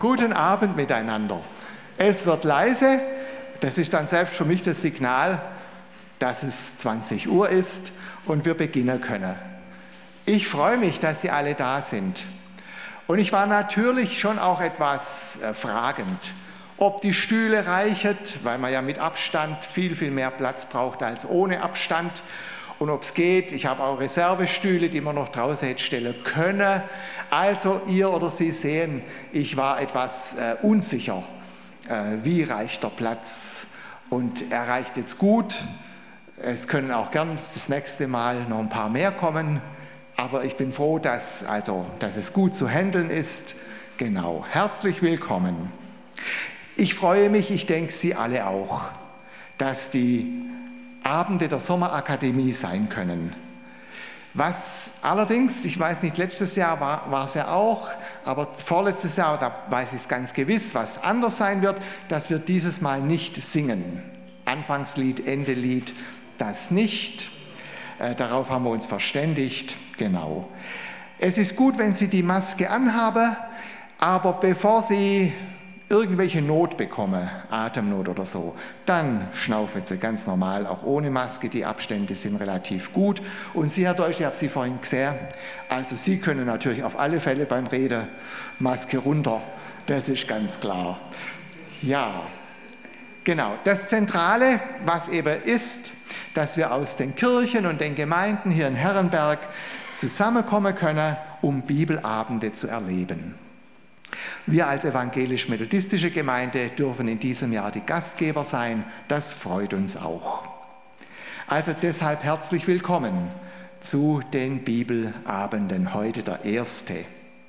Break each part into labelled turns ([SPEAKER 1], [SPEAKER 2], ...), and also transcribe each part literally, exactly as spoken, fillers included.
[SPEAKER 1] Guten Abend miteinander. Es wird leise, das ist dann selbst für mich das Signal, dass es zwanzig Uhr ist und wir beginnen können. Ich freue mich, dass Sie alle da sind. Und ich war natürlich schon auch etwas äh, fragend, ob die Stühle reichen, weil man ja mit Abstand viel, viel mehr Platz braucht als ohne Abstand. Und ob es geht, ich habe auch Reservestühle, die man noch draußen hätte stellen können. Also ihr oder Sie sehen, ich war etwas äh, unsicher, äh, wie reicht der Platz. Und er reicht jetzt gut. Es können auch gern das nächste Mal noch ein paar mehr kommen. Aber ich bin froh, dass, also, dass es gut zu handeln ist. Genau, herzlich willkommen. Ich freue mich, ich denke Sie alle auch, dass die Abende der Sommerakademie sein können. Was allerdings, ich weiß nicht, letztes Jahr war, war es ja auch, aber vorletztes Jahr, da weiß ich es ganz gewiss, was anders sein wird, dass wir dieses Mal nicht singen. Anfangslied, Endelied, das nicht. Äh, darauf haben wir uns verständigt, genau. Es ist gut, wenn Sie die Maske anhaben, aber bevor Sie irgendwelche Not bekommen, Atemnot oder so, dann schnaufen Sie ganz normal, auch ohne Maske. Die Abstände sind relativ gut. Und Sie, Herr Deutsch, ich habe Sie vorhin gesehen, also Sie können natürlich auf alle Fälle beim Reden Maske runter, das ist ganz klar. Ja, genau. Das Zentrale, was eben ist, dass wir aus den Kirchen und den Gemeinden hier in Herrenberg zusammenkommen können, um Bibelabende zu erleben. Wir als evangelisch-methodistische Gemeinde dürfen in diesem Jahr die Gastgeber sein. Das freut uns auch. Also deshalb herzlich willkommen zu den Bibelabenden, heute der erste.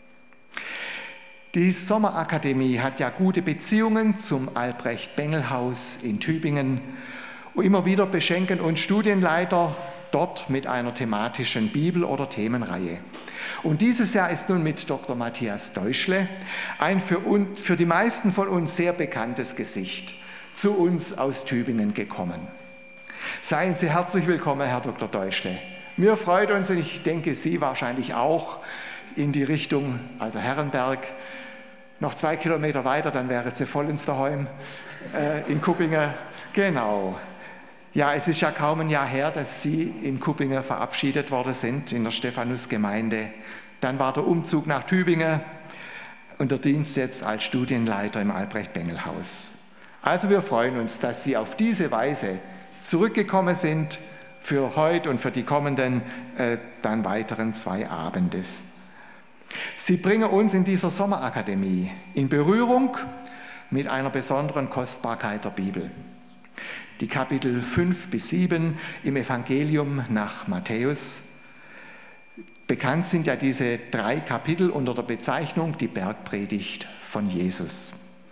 [SPEAKER 1] Die Sommerakademie hat ja gute Beziehungen zum Albrecht-Bengel-Haus in Tübingen. Und immer wieder beschenken uns Studienleiter dort mit einer thematischen Bibel- oder Themenreihe. Und dieses Jahr ist nun mit Doktor Matthias Deutschle ein für, uns, für die meisten von uns sehr bekanntes Gesicht zu uns aus Tübingen gekommen. Seien Sie herzlich willkommen, Herr Doktor Deutschle. Mir freut uns, und ich denke Sie wahrscheinlich auch, in die Richtung, also Herrenberg, noch zwei Kilometer weiter, dann wäre Sie voll ins daheim, äh, in Kuppingen. Genau. Ja, es ist ja kaum ein Jahr her, dass Sie in Kuppingen verabschiedet worden sind, in der Stephanus-Gemeinde. Dann war der Umzug nach Tübingen und der Dienst jetzt als Studienleiter im Albrecht-Bengel-Haus. Also wir freuen uns, dass Sie auf diese Weise zurückgekommen sind für heute und für die kommenden, äh, dann weiteren zwei Abende. Sie bringen uns in dieser Sommerakademie in Berührung mit einer besonderen Kostbarkeit der Bibel. Die Kapitel fünf bis sieben im Evangelium nach Matthäus. Bekannt sind ja diese drei Kapitel unter der Bezeichnung die Bergpredigt von Jesus.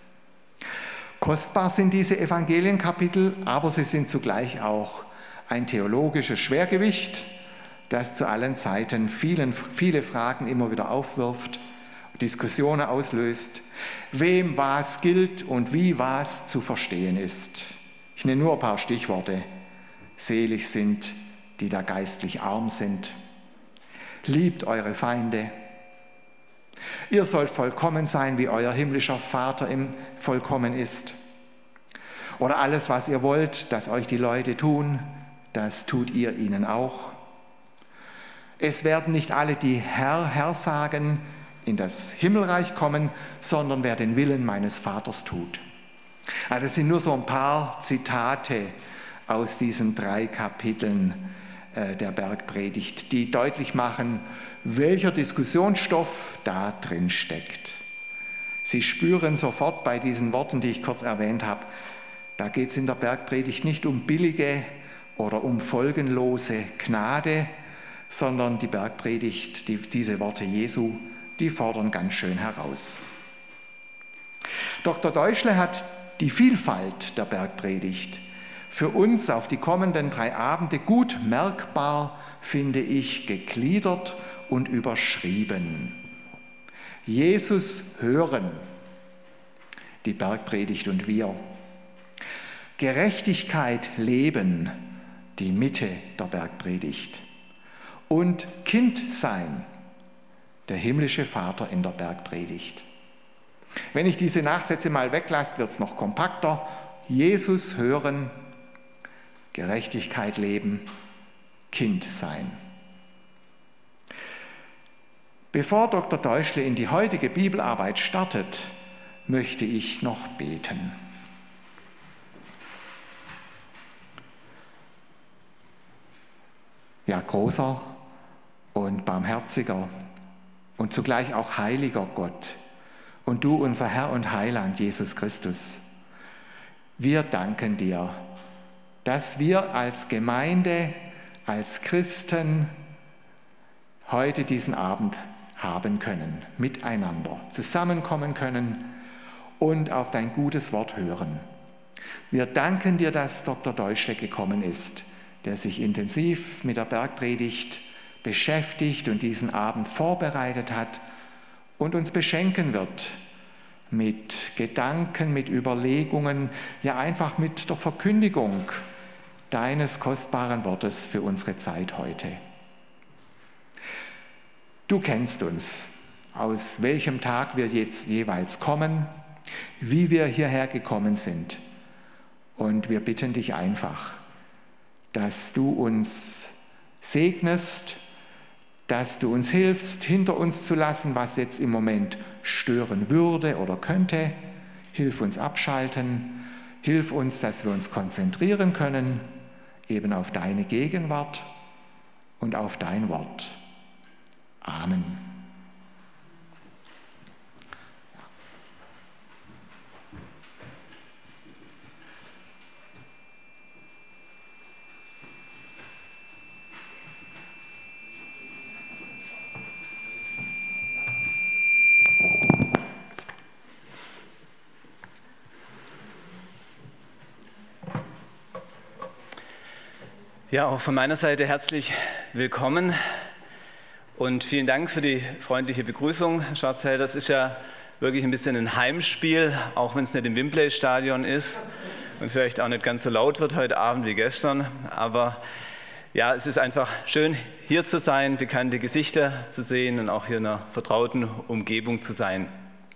[SPEAKER 1] Kostbar sind diese Evangelienkapitel, aber sie sind zugleich auch ein theologisches Schwergewicht, das zu allen Zeiten vielen, viele Fragen immer wieder aufwirft, Diskussionen auslöst, wem was gilt und wie was zu verstehen ist. Ich nenne nur ein paar Stichworte. Selig sind, die da geistlich arm sind. Liebt eure Feinde. Ihr sollt vollkommen sein, wie euer himmlischer Vater im vollkommen ist. Oder alles, was ihr wollt, dass euch die Leute tun, das tut ihr ihnen auch. Es werden nicht alle, die Herr, Herr sagen, in das Himmelreich kommen, sondern wer den Willen meines Vaters tut. Also das sind nur so ein paar Zitate aus diesen drei Kapiteln äh, der Bergpredigt, die deutlich machen, welcher Diskussionsstoff da drin steckt. Sie spüren sofort bei diesen Worten, die ich kurz erwähnt habe, da geht es in der Bergpredigt nicht um billige oder um folgenlose Gnade, sondern die Bergpredigt, die, diese Worte Jesu, die fordern ganz schön heraus. Doktor Deutschle hat die Vielfalt der Bergpredigt für uns auf die kommenden drei Abende gut merkbar, finde ich, gegliedert und überschrieben. Jesus hören, die Bergpredigt und wir. Gerechtigkeit leben, die Mitte der Bergpredigt. Und Kind sein, der himmlische Vater in der Bergpredigt. Wenn ich diese Nachsätze mal weglasse, wird es noch kompakter. Jesus hören, Gerechtigkeit leben, Kind sein. Bevor Doktor Deuschle in die heutige Bibelarbeit startet, möchte ich noch beten. Ja, großer und barmherziger und zugleich auch heiliger Gott und du, unser Herr und Heiland, Jesus Christus, wir danken dir, dass wir als Gemeinde, als Christen heute diesen Abend haben können, miteinander zusammenkommen können und auf dein gutes Wort hören. Wir danken dir, dass Doktor Deuschle gekommen ist, der sich intensiv mit der Bergpredigt beschäftigt und diesen Abend vorbereitet hat und uns beschenken wird mit Gedanken, mit Überlegungen, ja einfach mit der Verkündigung deines kostbaren Wortes für unsere Zeit heute. Du kennst uns, aus welchem Tag wir jetzt jeweils kommen, wie wir hierher gekommen sind. Und wir bitten dich einfach, dass du uns segnest, dass du uns hilfst, hinter uns zu lassen, was jetzt im Moment stören würde oder könnte. Hilf uns abschalten, hilf uns, dass wir uns konzentrieren können, eben auf deine Gegenwart und auf dein Wort. Amen.
[SPEAKER 2] Ja, auch von meiner Seite herzlich willkommen und vielen Dank für die freundliche Begrüßung, Herr Schwarzheld. Das ist ja wirklich ein bisschen ein Heimspiel, auch wenn es nicht im Wembley-Stadion ist und vielleicht auch nicht ganz so laut wird heute Abend wie gestern. Aber ja, es ist einfach schön, hier zu sein, bekannte Gesichter zu sehen und auch hier in einer vertrauten Umgebung zu sein.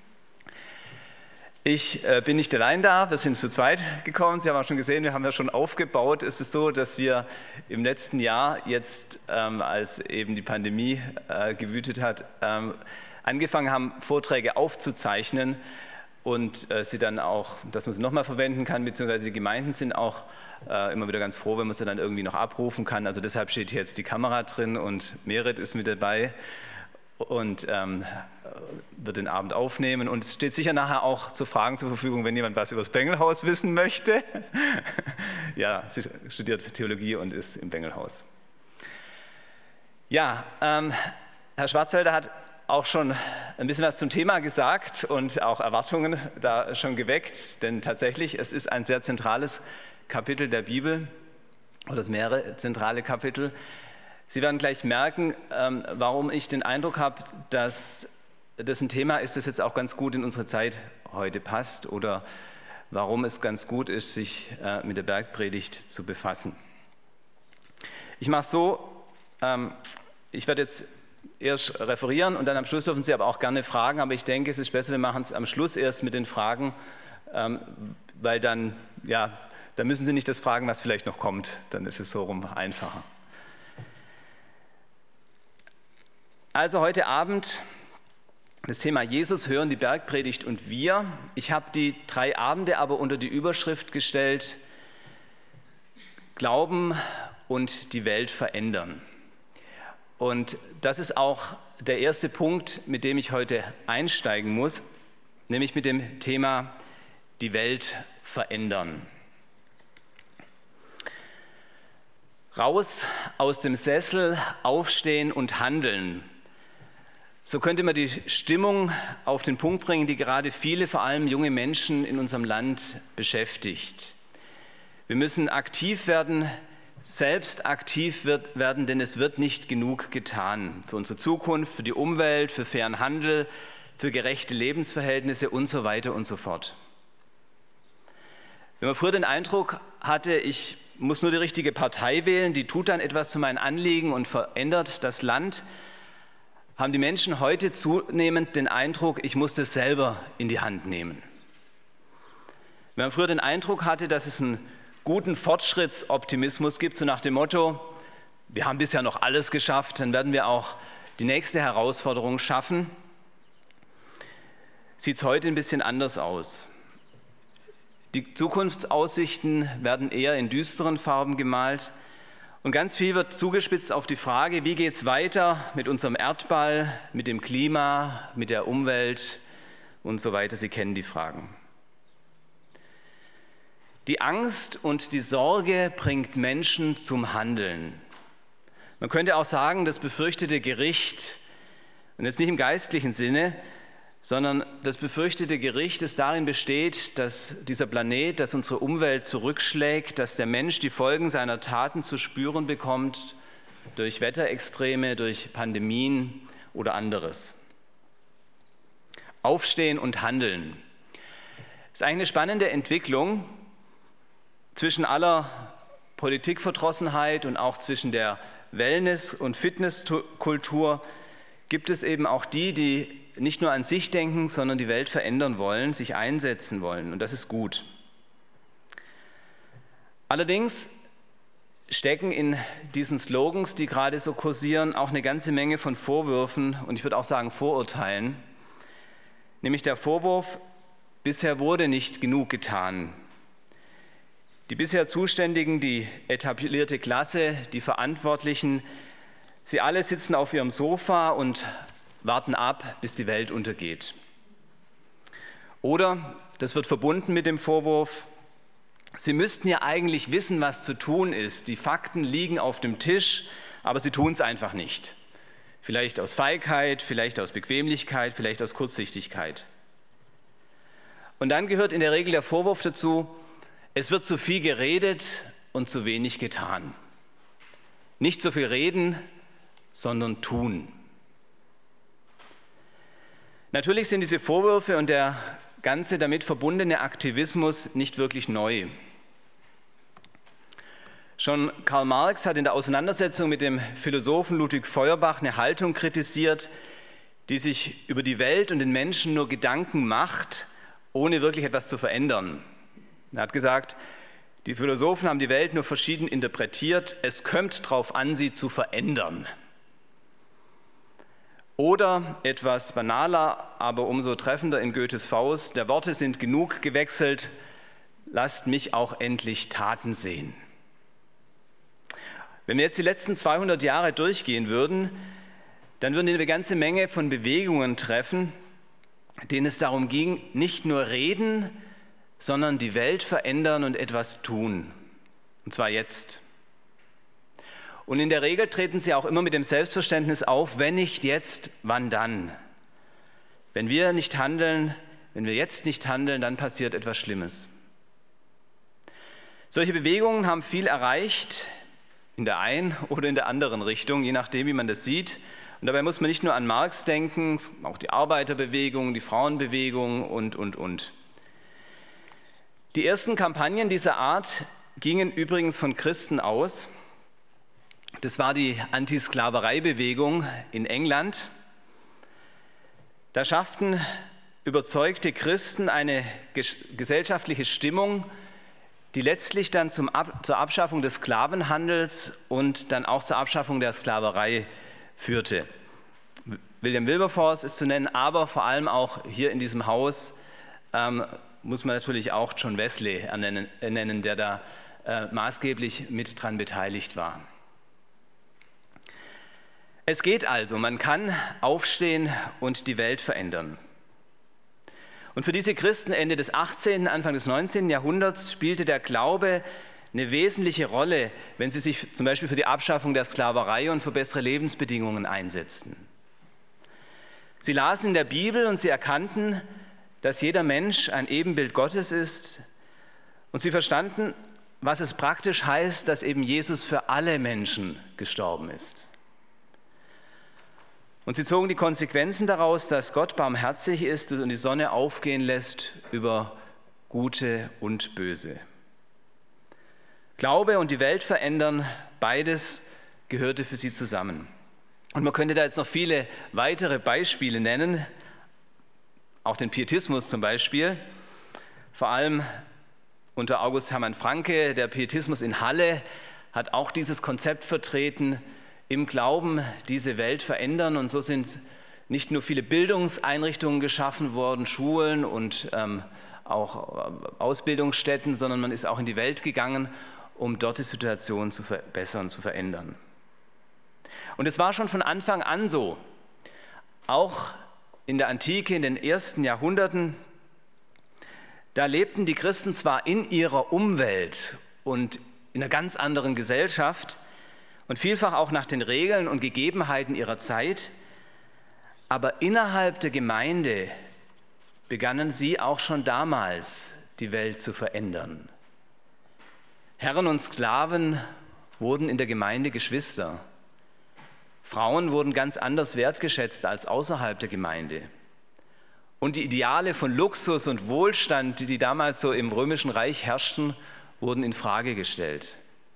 [SPEAKER 2] Ich äh, bin nicht allein da, wir sind zu zweit gekommen. Sie haben auch schon gesehen, wir haben ja schon aufgebaut. Es ist so, dass wir im letzten Jahr jetzt, ähm, als eben die Pandemie äh, gewütet hat, ähm, angefangen haben, Vorträge aufzuzeichnen und äh, sie dann auch, dass man sie nochmal verwenden kann, beziehungsweise die Gemeinden sind auch äh, immer wieder ganz froh, wenn man sie dann irgendwie noch abrufen kann. Also deshalb steht hier jetzt die Kamera drin und Merit ist mit dabei und ähm, wird den Abend aufnehmen. Und es steht sicher nachher auch zu Fragen zur Verfügung, wenn jemand was über das Bengelhaus wissen möchte. Ja, sie studiert Theologie und ist im Bengelhaus. Ja, ähm, Herr Schwarzhelder hat auch schon ein bisschen was zum Thema gesagt und auch Erwartungen da schon geweckt, denn tatsächlich, es ist ein sehr zentrales Kapitel der Bibel, oder es mehrere zentrale Kapitel. Sie werden gleich merken, ähm, warum ich den Eindruck habe, dass das ein Thema ist, das jetzt auch ganz gut in unsere Zeit heute passt oder warum es ganz gut ist, sich äh, mit der Bergpredigt zu befassen. Ich mache es so, ähm, ich werde jetzt erst referieren und dann am Schluss dürfen Sie aber auch gerne fragen, aber ich denke, es ist besser, wir machen es am Schluss erst mit den Fragen, ähm, weil dann, ja, dann müssen Sie nicht das fragen, was vielleicht noch kommt, dann ist es so rum einfacher. Also heute Abend das Thema Jesus hören, die Bergpredigt und wir. Ich habe die drei Abende aber unter die Überschrift gestellt, Glauben und die Welt verändern. Und das ist auch der erste Punkt, mit dem ich heute einsteigen muss, nämlich mit dem Thema die Welt verändern. Raus aus dem Sessel, aufstehen und handeln. So könnte man die Stimmung auf den Punkt bringen, die gerade viele, vor allem junge Menschen in unserem Land beschäftigt. Wir müssen aktiv werden, selbst aktiv wird, werden, denn es wird nicht genug getan für unsere Zukunft, für die Umwelt, für fairen Handel, für gerechte Lebensverhältnisse und so weiter und so fort. Wenn man früher den Eindruck hatte, ich muss nur die richtige Partei wählen, die tut dann etwas für mein Anliegen und verändert das Land, haben die Menschen heute zunehmend den Eindruck, ich muss das selber in die Hand nehmen. Wenn man früher den Eindruck hatte, dass es einen guten Fortschrittsoptimismus gibt, so nach dem Motto, wir haben bisher noch alles geschafft, dann werden wir auch die nächste Herausforderung schaffen, sieht es heute ein bisschen anders aus. Die Zukunftsaussichten werden eher in düsteren Farben gemalt und ganz viel wird zugespitzt auf die Frage, wie geht es weiter mit unserem Erdball, mit dem Klima, mit der Umwelt und so weiter. Sie kennen die Fragen. Die Angst und die Sorge bringt Menschen zum Handeln. Man könnte auch sagen, das befürchtete Gericht, und jetzt nicht im geistlichen Sinne, sondern das befürchtete Gericht, das darin besteht, dass dieser Planet, dass unsere Umwelt zurückschlägt, dass der Mensch die Folgen seiner Taten zu spüren bekommt durch Wetterextreme, durch Pandemien oder anderes. Aufstehen und handeln. Das ist eigentlich eine spannende Entwicklung zwischen aller Politikverdrossenheit und auch zwischen der Wellness- und Fitnesskultur gibt es eben auch die, die nicht nur an sich denken, sondern die Welt verändern wollen, sich einsetzen wollen. Und das ist gut. Allerdings stecken in diesen Slogans, die gerade so kursieren, auch eine ganze Menge von Vorwürfen und ich würde auch sagen Vorurteilen. Nämlich der Vorwurf, bisher wurde nicht genug getan. Die bisher Zuständigen, die etablierte Klasse, die Verantwortlichen, sie alle sitzen auf ihrem Sofa und warten ab, bis die Welt untergeht. Oder, das wird verbunden mit dem Vorwurf, sie müssten ja eigentlich wissen, was zu tun ist. Die Fakten liegen auf dem Tisch, aber sie tun es einfach nicht. Vielleicht aus Feigheit, vielleicht aus Bequemlichkeit, vielleicht aus Kurzsichtigkeit. Und dann gehört in der Regel der Vorwurf dazu, es wird zu viel geredet und zu wenig getan. Nicht so viel reden, sondern tun. Natürlich sind diese Vorwürfe und der ganze damit verbundene Aktivismus nicht wirklich neu. Schon Karl Marx hat in der Auseinandersetzung mit dem Philosophen Ludwig Feuerbach eine Haltung kritisiert, die sich über die Welt und den Menschen nur Gedanken macht, ohne wirklich etwas zu verändern. Er hat gesagt, die Philosophen haben die Welt nur verschieden interpretiert, es kommt drauf an, sie zu verändern. Oder etwas banaler, aber umso treffender in Goethes Faust, der Worte sind genug gewechselt, lasst mich auch endlich Taten sehen. Wenn wir jetzt die letzten zweihundert Jahre durchgehen würden, dann würden wir eine ganze Menge von Bewegungen treffen, denen es darum ging, nicht nur reden, sondern die Welt verändern und etwas tun. Und zwar jetzt. Und in der Regel treten sie auch immer mit dem Selbstverständnis auf, wenn nicht jetzt, wann dann? Wenn wir nicht handeln, wenn wir jetzt nicht handeln, dann passiert etwas Schlimmes. Solche Bewegungen haben viel erreicht, in der einen oder in der anderen Richtung, je nachdem, wie man das sieht. Und dabei muss man nicht nur an Marx denken, auch die Arbeiterbewegung, die Frauenbewegung und, und, und. Die ersten Kampagnen dieser Art gingen übrigens von Christen aus. Das war die Antisklavereibewegung in England. Da schafften überzeugte Christen eine gesellschaftliche Stimmung, die letztlich dann zum Ab- zur Abschaffung des Sklavenhandels und dann auch zur Abschaffung der Sklaverei führte. William Wilberforce ist zu nennen, aber vor allem auch hier in diesem Haus ähm, muss man natürlich auch John Wesley ernennen, ernennen, der da äh, maßgeblich mit dran beteiligt war. Es geht also, man kann aufstehen und die Welt verändern. Und für diese Christen Ende des achtzehnten, Anfang des neunzehnten Jahrhunderts spielte der Glaube eine wesentliche Rolle, wenn sie sich zum Beispiel für die Abschaffung der Sklaverei und für bessere Lebensbedingungen einsetzten. Sie lasen in der Bibel und sie erkannten, dass jeder Mensch ein Ebenbild Gottes ist. Und sie verstanden, was es praktisch heißt, dass eben Jesus für alle Menschen gestorben ist. Und sie zogen die Konsequenzen daraus, dass Gott barmherzig ist und die Sonne aufgehen lässt über Gute und Böse. Glaube und die Welt verändern, beides gehörte für sie zusammen. Und man könnte da jetzt noch viele weitere Beispiele nennen, auch den Pietismus zum Beispiel, vor allem unter August Hermann Francke. Der Pietismus in Halle hat auch dieses Konzept vertreten, im Glauben diese Welt verändern. Und so sind nicht nur viele Bildungseinrichtungen geschaffen worden, Schulen und ähm, auch Ausbildungsstätten, sondern man ist auch in die Welt gegangen, um dort die Situation zu verbessern, zu verändern. Und es war schon von Anfang an so, auch in der Antike, in den ersten Jahrhunderten, da lebten die Christen zwar in ihrer Umwelt und in einer ganz anderen Gesellschaft und vielfach auch nach den Regeln und Gegebenheiten ihrer Zeit, aber innerhalb der Gemeinde begannen sie auch schon damals, die Welt zu verändern. Herren und Sklaven wurden in der Gemeinde Geschwister. Frauen wurden ganz anders wertgeschätzt als außerhalb der Gemeinde. Und die Ideale von Luxus und Wohlstand, die damals so im Römischen Reich herrschten, wurden in Frage gestellt.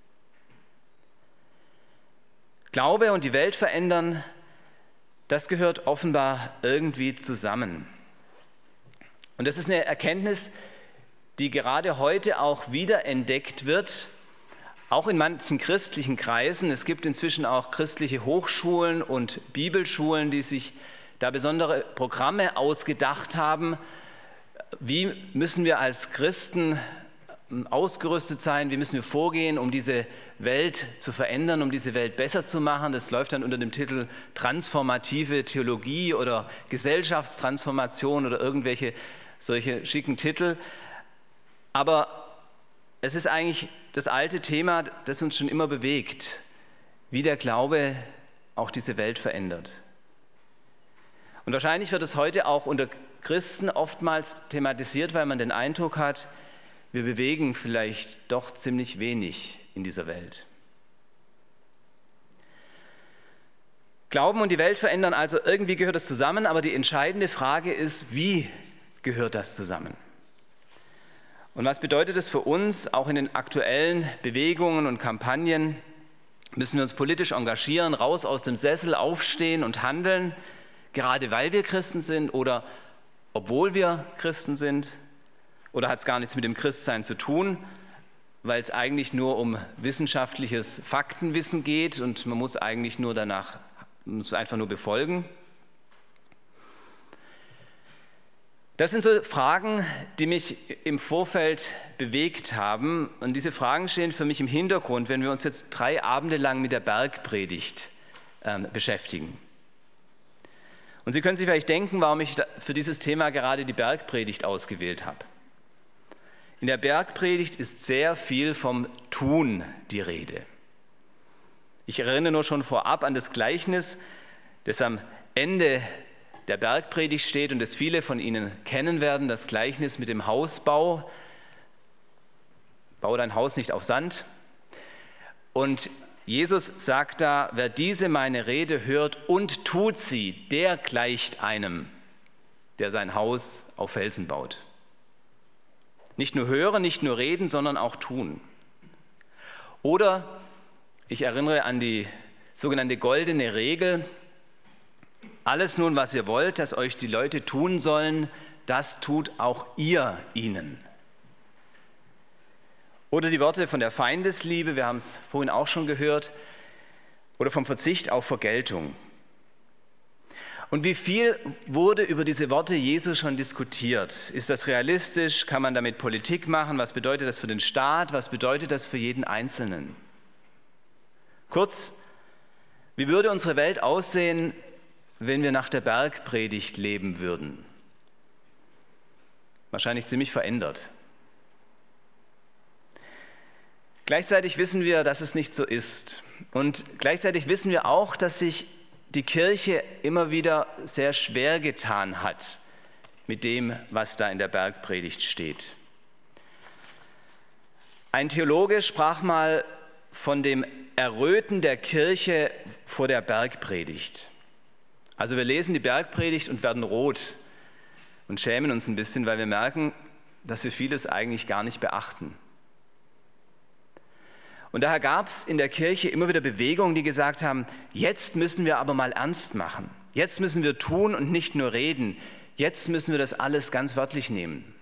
[SPEAKER 2] Glaube und die Welt verändern, das gehört offenbar irgendwie zusammen. Und das ist eine Erkenntnis, die gerade heute auch wiederentdeckt wird, auch in manchen christlichen Kreisen. Es gibt inzwischen auch christliche Hochschulen und Bibelschulen, die sich da besondere Programme ausgedacht haben. Wie müssen wir als Christen ausgerüstet sein? Wie müssen wir vorgehen, um diese Welt zu verändern, um diese Welt besser zu machen? Das läuft dann unter dem Titel transformative Theologie oder Gesellschaftstransformation oder irgendwelche solche schicken Titel. Aber es ist eigentlich das alte Thema, das uns schon immer bewegt, wie der Glaube auch diese Welt verändert. Und wahrscheinlich wird es heute auch unter Christen oftmals thematisiert, weil man den Eindruck hat, wir bewegen vielleicht doch ziemlich wenig in dieser Welt. Glauben und die Welt verändern, also irgendwie gehört das zusammen, aber die entscheidende Frage ist, wie gehört das zusammen? Und was bedeutet das für uns, auch in den aktuellen Bewegungen und Kampagnen? Müssen wir uns politisch engagieren, raus aus dem Sessel, aufstehen und handeln, gerade weil wir Christen sind oder obwohl wir Christen sind? Oder hat es gar nichts mit dem Christsein zu tun, weil es eigentlich nur um wissenschaftliches Faktenwissen geht und man muss eigentlich nur danach, muss einfach nur befolgen? Das sind so Fragen, die mich im Vorfeld bewegt haben. Und diese Fragen stehen für mich im Hintergrund, wenn wir uns jetzt drei Abende lang mit der Bergpredigt äh, beschäftigen. Und Sie können sich vielleicht denken, warum ich für dieses Thema gerade die Bergpredigt ausgewählt habe. In der Bergpredigt ist sehr viel vom Tun die Rede. Ich erinnere nur schon vorab an das Gleichnis, das am Ende der Bergpredigt steht und das viele von Ihnen kennen werden, das Gleichnis mit dem Hausbau. Bau dein Haus nicht auf Sand. Und Jesus sagt da, wer diese meine Rede hört und tut sie, der gleicht einem, der sein Haus auf Felsen baut. Nicht nur hören, nicht nur reden, sondern auch tun. Oder ich erinnere an die sogenannte goldene Regel: Alles nun, was ihr wollt, dass euch die Leute tun sollen, das tut auch ihr ihnen. Oder die Worte von der Feindesliebe, wir haben es vorhin auch schon gehört, oder vom Verzicht auf Vergeltung. Und wie viel wurde über diese Worte Jesu schon diskutiert? Ist das realistisch? Kann man damit Politik machen? Was bedeutet das für den Staat? Was bedeutet das für jeden Einzelnen? Kurz, wie würde unsere Welt aussehen, wenn wir nach der Bergpredigt leben würden? Wahrscheinlich ziemlich verändert. Gleichzeitig wissen wir, dass es nicht so ist. Und gleichzeitig wissen wir auch, dass sich die Kirche immer wieder sehr schwer getan hat mit dem, was da in der Bergpredigt steht. Ein Theologe sprach mal von dem Erröten der Kirche vor der Bergpredigt. Also wir lesen die Bergpredigt und werden rot und schämen uns ein bisschen, weil wir merken, dass wir vieles eigentlich gar nicht beachten. Und daher gab es in der Kirche immer wieder Bewegungen, die gesagt haben, jetzt müssen wir aber mal ernst machen. Jetzt müssen wir tun und nicht nur reden. Jetzt müssen wir das alles ganz wörtlich nehmen.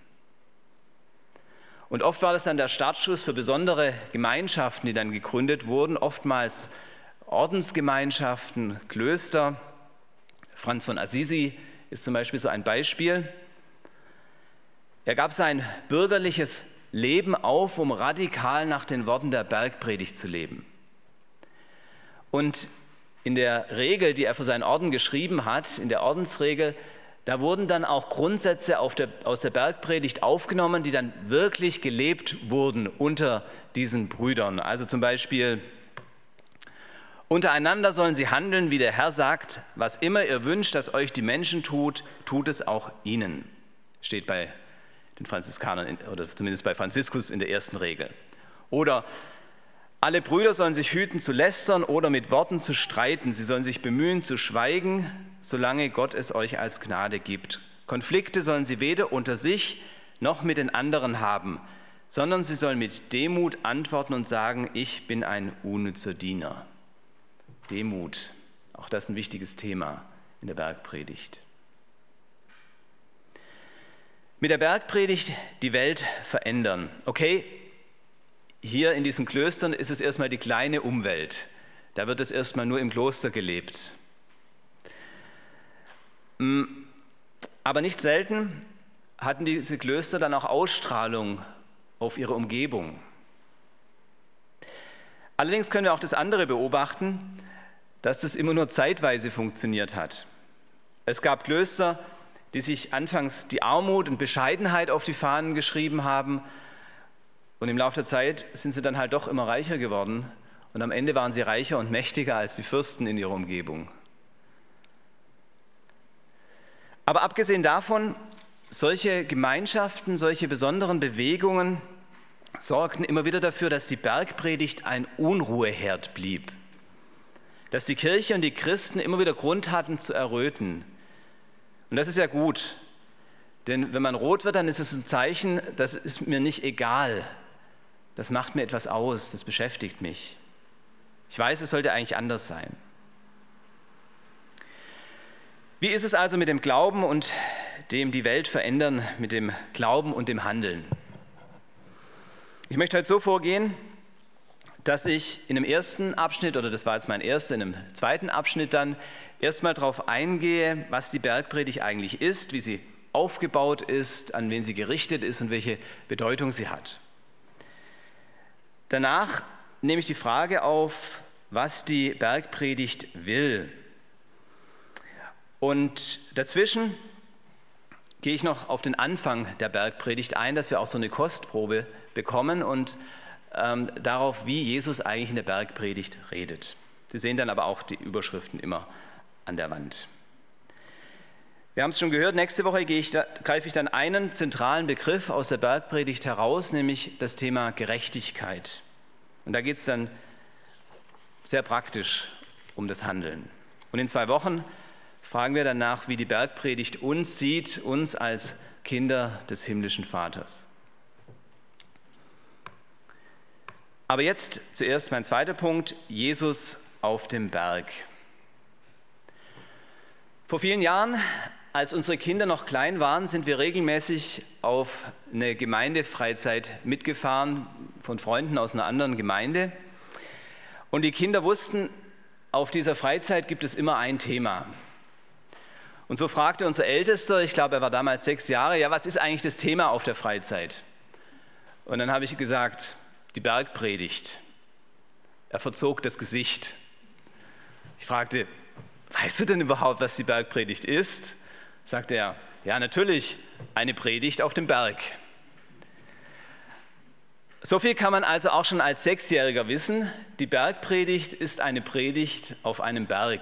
[SPEAKER 2] Und oft war das dann der Startschuss für besondere Gemeinschaften, die dann gegründet wurden, oftmals Ordensgemeinschaften, Klöster. Franz von Assisi ist zum Beispiel so ein Beispiel. Er gab sein bürgerliches Leben auf, um radikal nach den Worten der Bergpredigt zu leben. Und in der Regel, die er für seinen Orden geschrieben hat, in der Ordensregel, da wurden dann auch Grundsätze auf der, aus der Bergpredigt aufgenommen, die dann wirklich gelebt wurden unter diesen Brüdern. Also zum Beispiel, untereinander sollen sie handeln, wie der Herr sagt, was immer ihr wünscht, dass euch die Menschen tut, tut es auch ihnen. Steht bei den Franziskanern oder zumindest bei Franziskus in der ersten Regel. Oder alle Brüder sollen sich hüten zu lästern oder mit Worten zu streiten. Sie sollen sich bemühen zu schweigen, solange Gott es euch als Gnade gibt. Konflikte sollen sie weder unter sich noch mit den anderen haben, sondern sie sollen mit Demut antworten und sagen, ich bin ein unnützer Diener. Demut, auch das ein wichtiges Thema in der Bergpredigt. Mit der Bergpredigt die Welt verändern. Okay, hier in diesen Klöstern ist es erstmal die kleine Umwelt. Da wird es erstmal nur im Kloster gelebt. Aber nicht selten hatten diese Klöster dann auch Ausstrahlung auf ihre Umgebung. Allerdings können wir auch das andere beobachten, dass das immer nur zeitweise funktioniert hat. Es gab Klöster, die sich anfangs die Armut und Bescheidenheit auf die Fahnen geschrieben haben. Und im Laufe der Zeit sind sie dann halt doch immer reicher geworden. Und am Ende waren sie reicher und mächtiger als die Fürsten in ihrer Umgebung. Aber abgesehen davon, solche Gemeinschaften, solche besonderen Bewegungen sorgten immer wieder dafür, dass die Bergpredigt ein Unruheherd blieb. Dass die Kirche und die Christen immer wieder Grund hatten zu erröten. Und das ist ja gut, denn wenn man rot wird, dann ist es ein Zeichen, das ist mir nicht egal. Das macht mir etwas aus, das beschäftigt mich. Ich weiß, es sollte eigentlich anders sein. Wie ist es also mit dem Glauben und dem die Welt verändern, mit dem Glauben und dem Handeln? Ich möchte heute so vorgehen, dass ich in dem ersten Abschnitt, oder das war jetzt mein erster, in dem zweiten Abschnitt dann erstmal darauf eingehe, was die Bergpredigt eigentlich ist, wie sie aufgebaut ist, an wen sie gerichtet ist und welche Bedeutung sie hat. Danach nehme ich die Frage auf, was die Bergpredigt will. Und dazwischen gehe ich noch auf den Anfang der Bergpredigt ein, dass wir auch so eine Kostprobe bekommen und ähm, darauf, wie Jesus eigentlich in der Bergpredigt redet. Sie sehen dann aber auch die Überschriften immer an der Wand. Wir haben es schon gehört, nächste Woche gehe ich da, greife ich dann einen zentralen Begriff aus der Bergpredigt heraus, nämlich das Thema Gerechtigkeit. Und da geht es dann sehr praktisch um das Handeln. Und in zwei Wochen fragen wir danach, wie die Bergpredigt uns sieht, uns als Kinder des himmlischen Vaters. Aber jetzt zuerst mein zweiter Punkt, Jesus auf dem Berg. Vor vielen Jahren, als unsere Kinder noch klein waren, sind wir regelmäßig auf eine Gemeindefreizeit mitgefahren von Freunden aus einer anderen Gemeinde. Und die Kinder wussten, auf dieser Freizeit gibt es immer ein Thema. Und so fragte unser Ältester, ich glaube, er war damals sechs Jahre, ja, was ist eigentlich das Thema auf der Freizeit? Und dann habe ich gesagt, die Bergpredigt. Er verzog das Gesicht. Ich fragte, weißt du denn überhaupt, was die Bergpredigt ist? Sagte er, ja, natürlich, eine Predigt auf dem Berg. So viel kann man also auch schon als Sechsjähriger wissen. Die Bergpredigt ist eine Predigt auf einem Berg.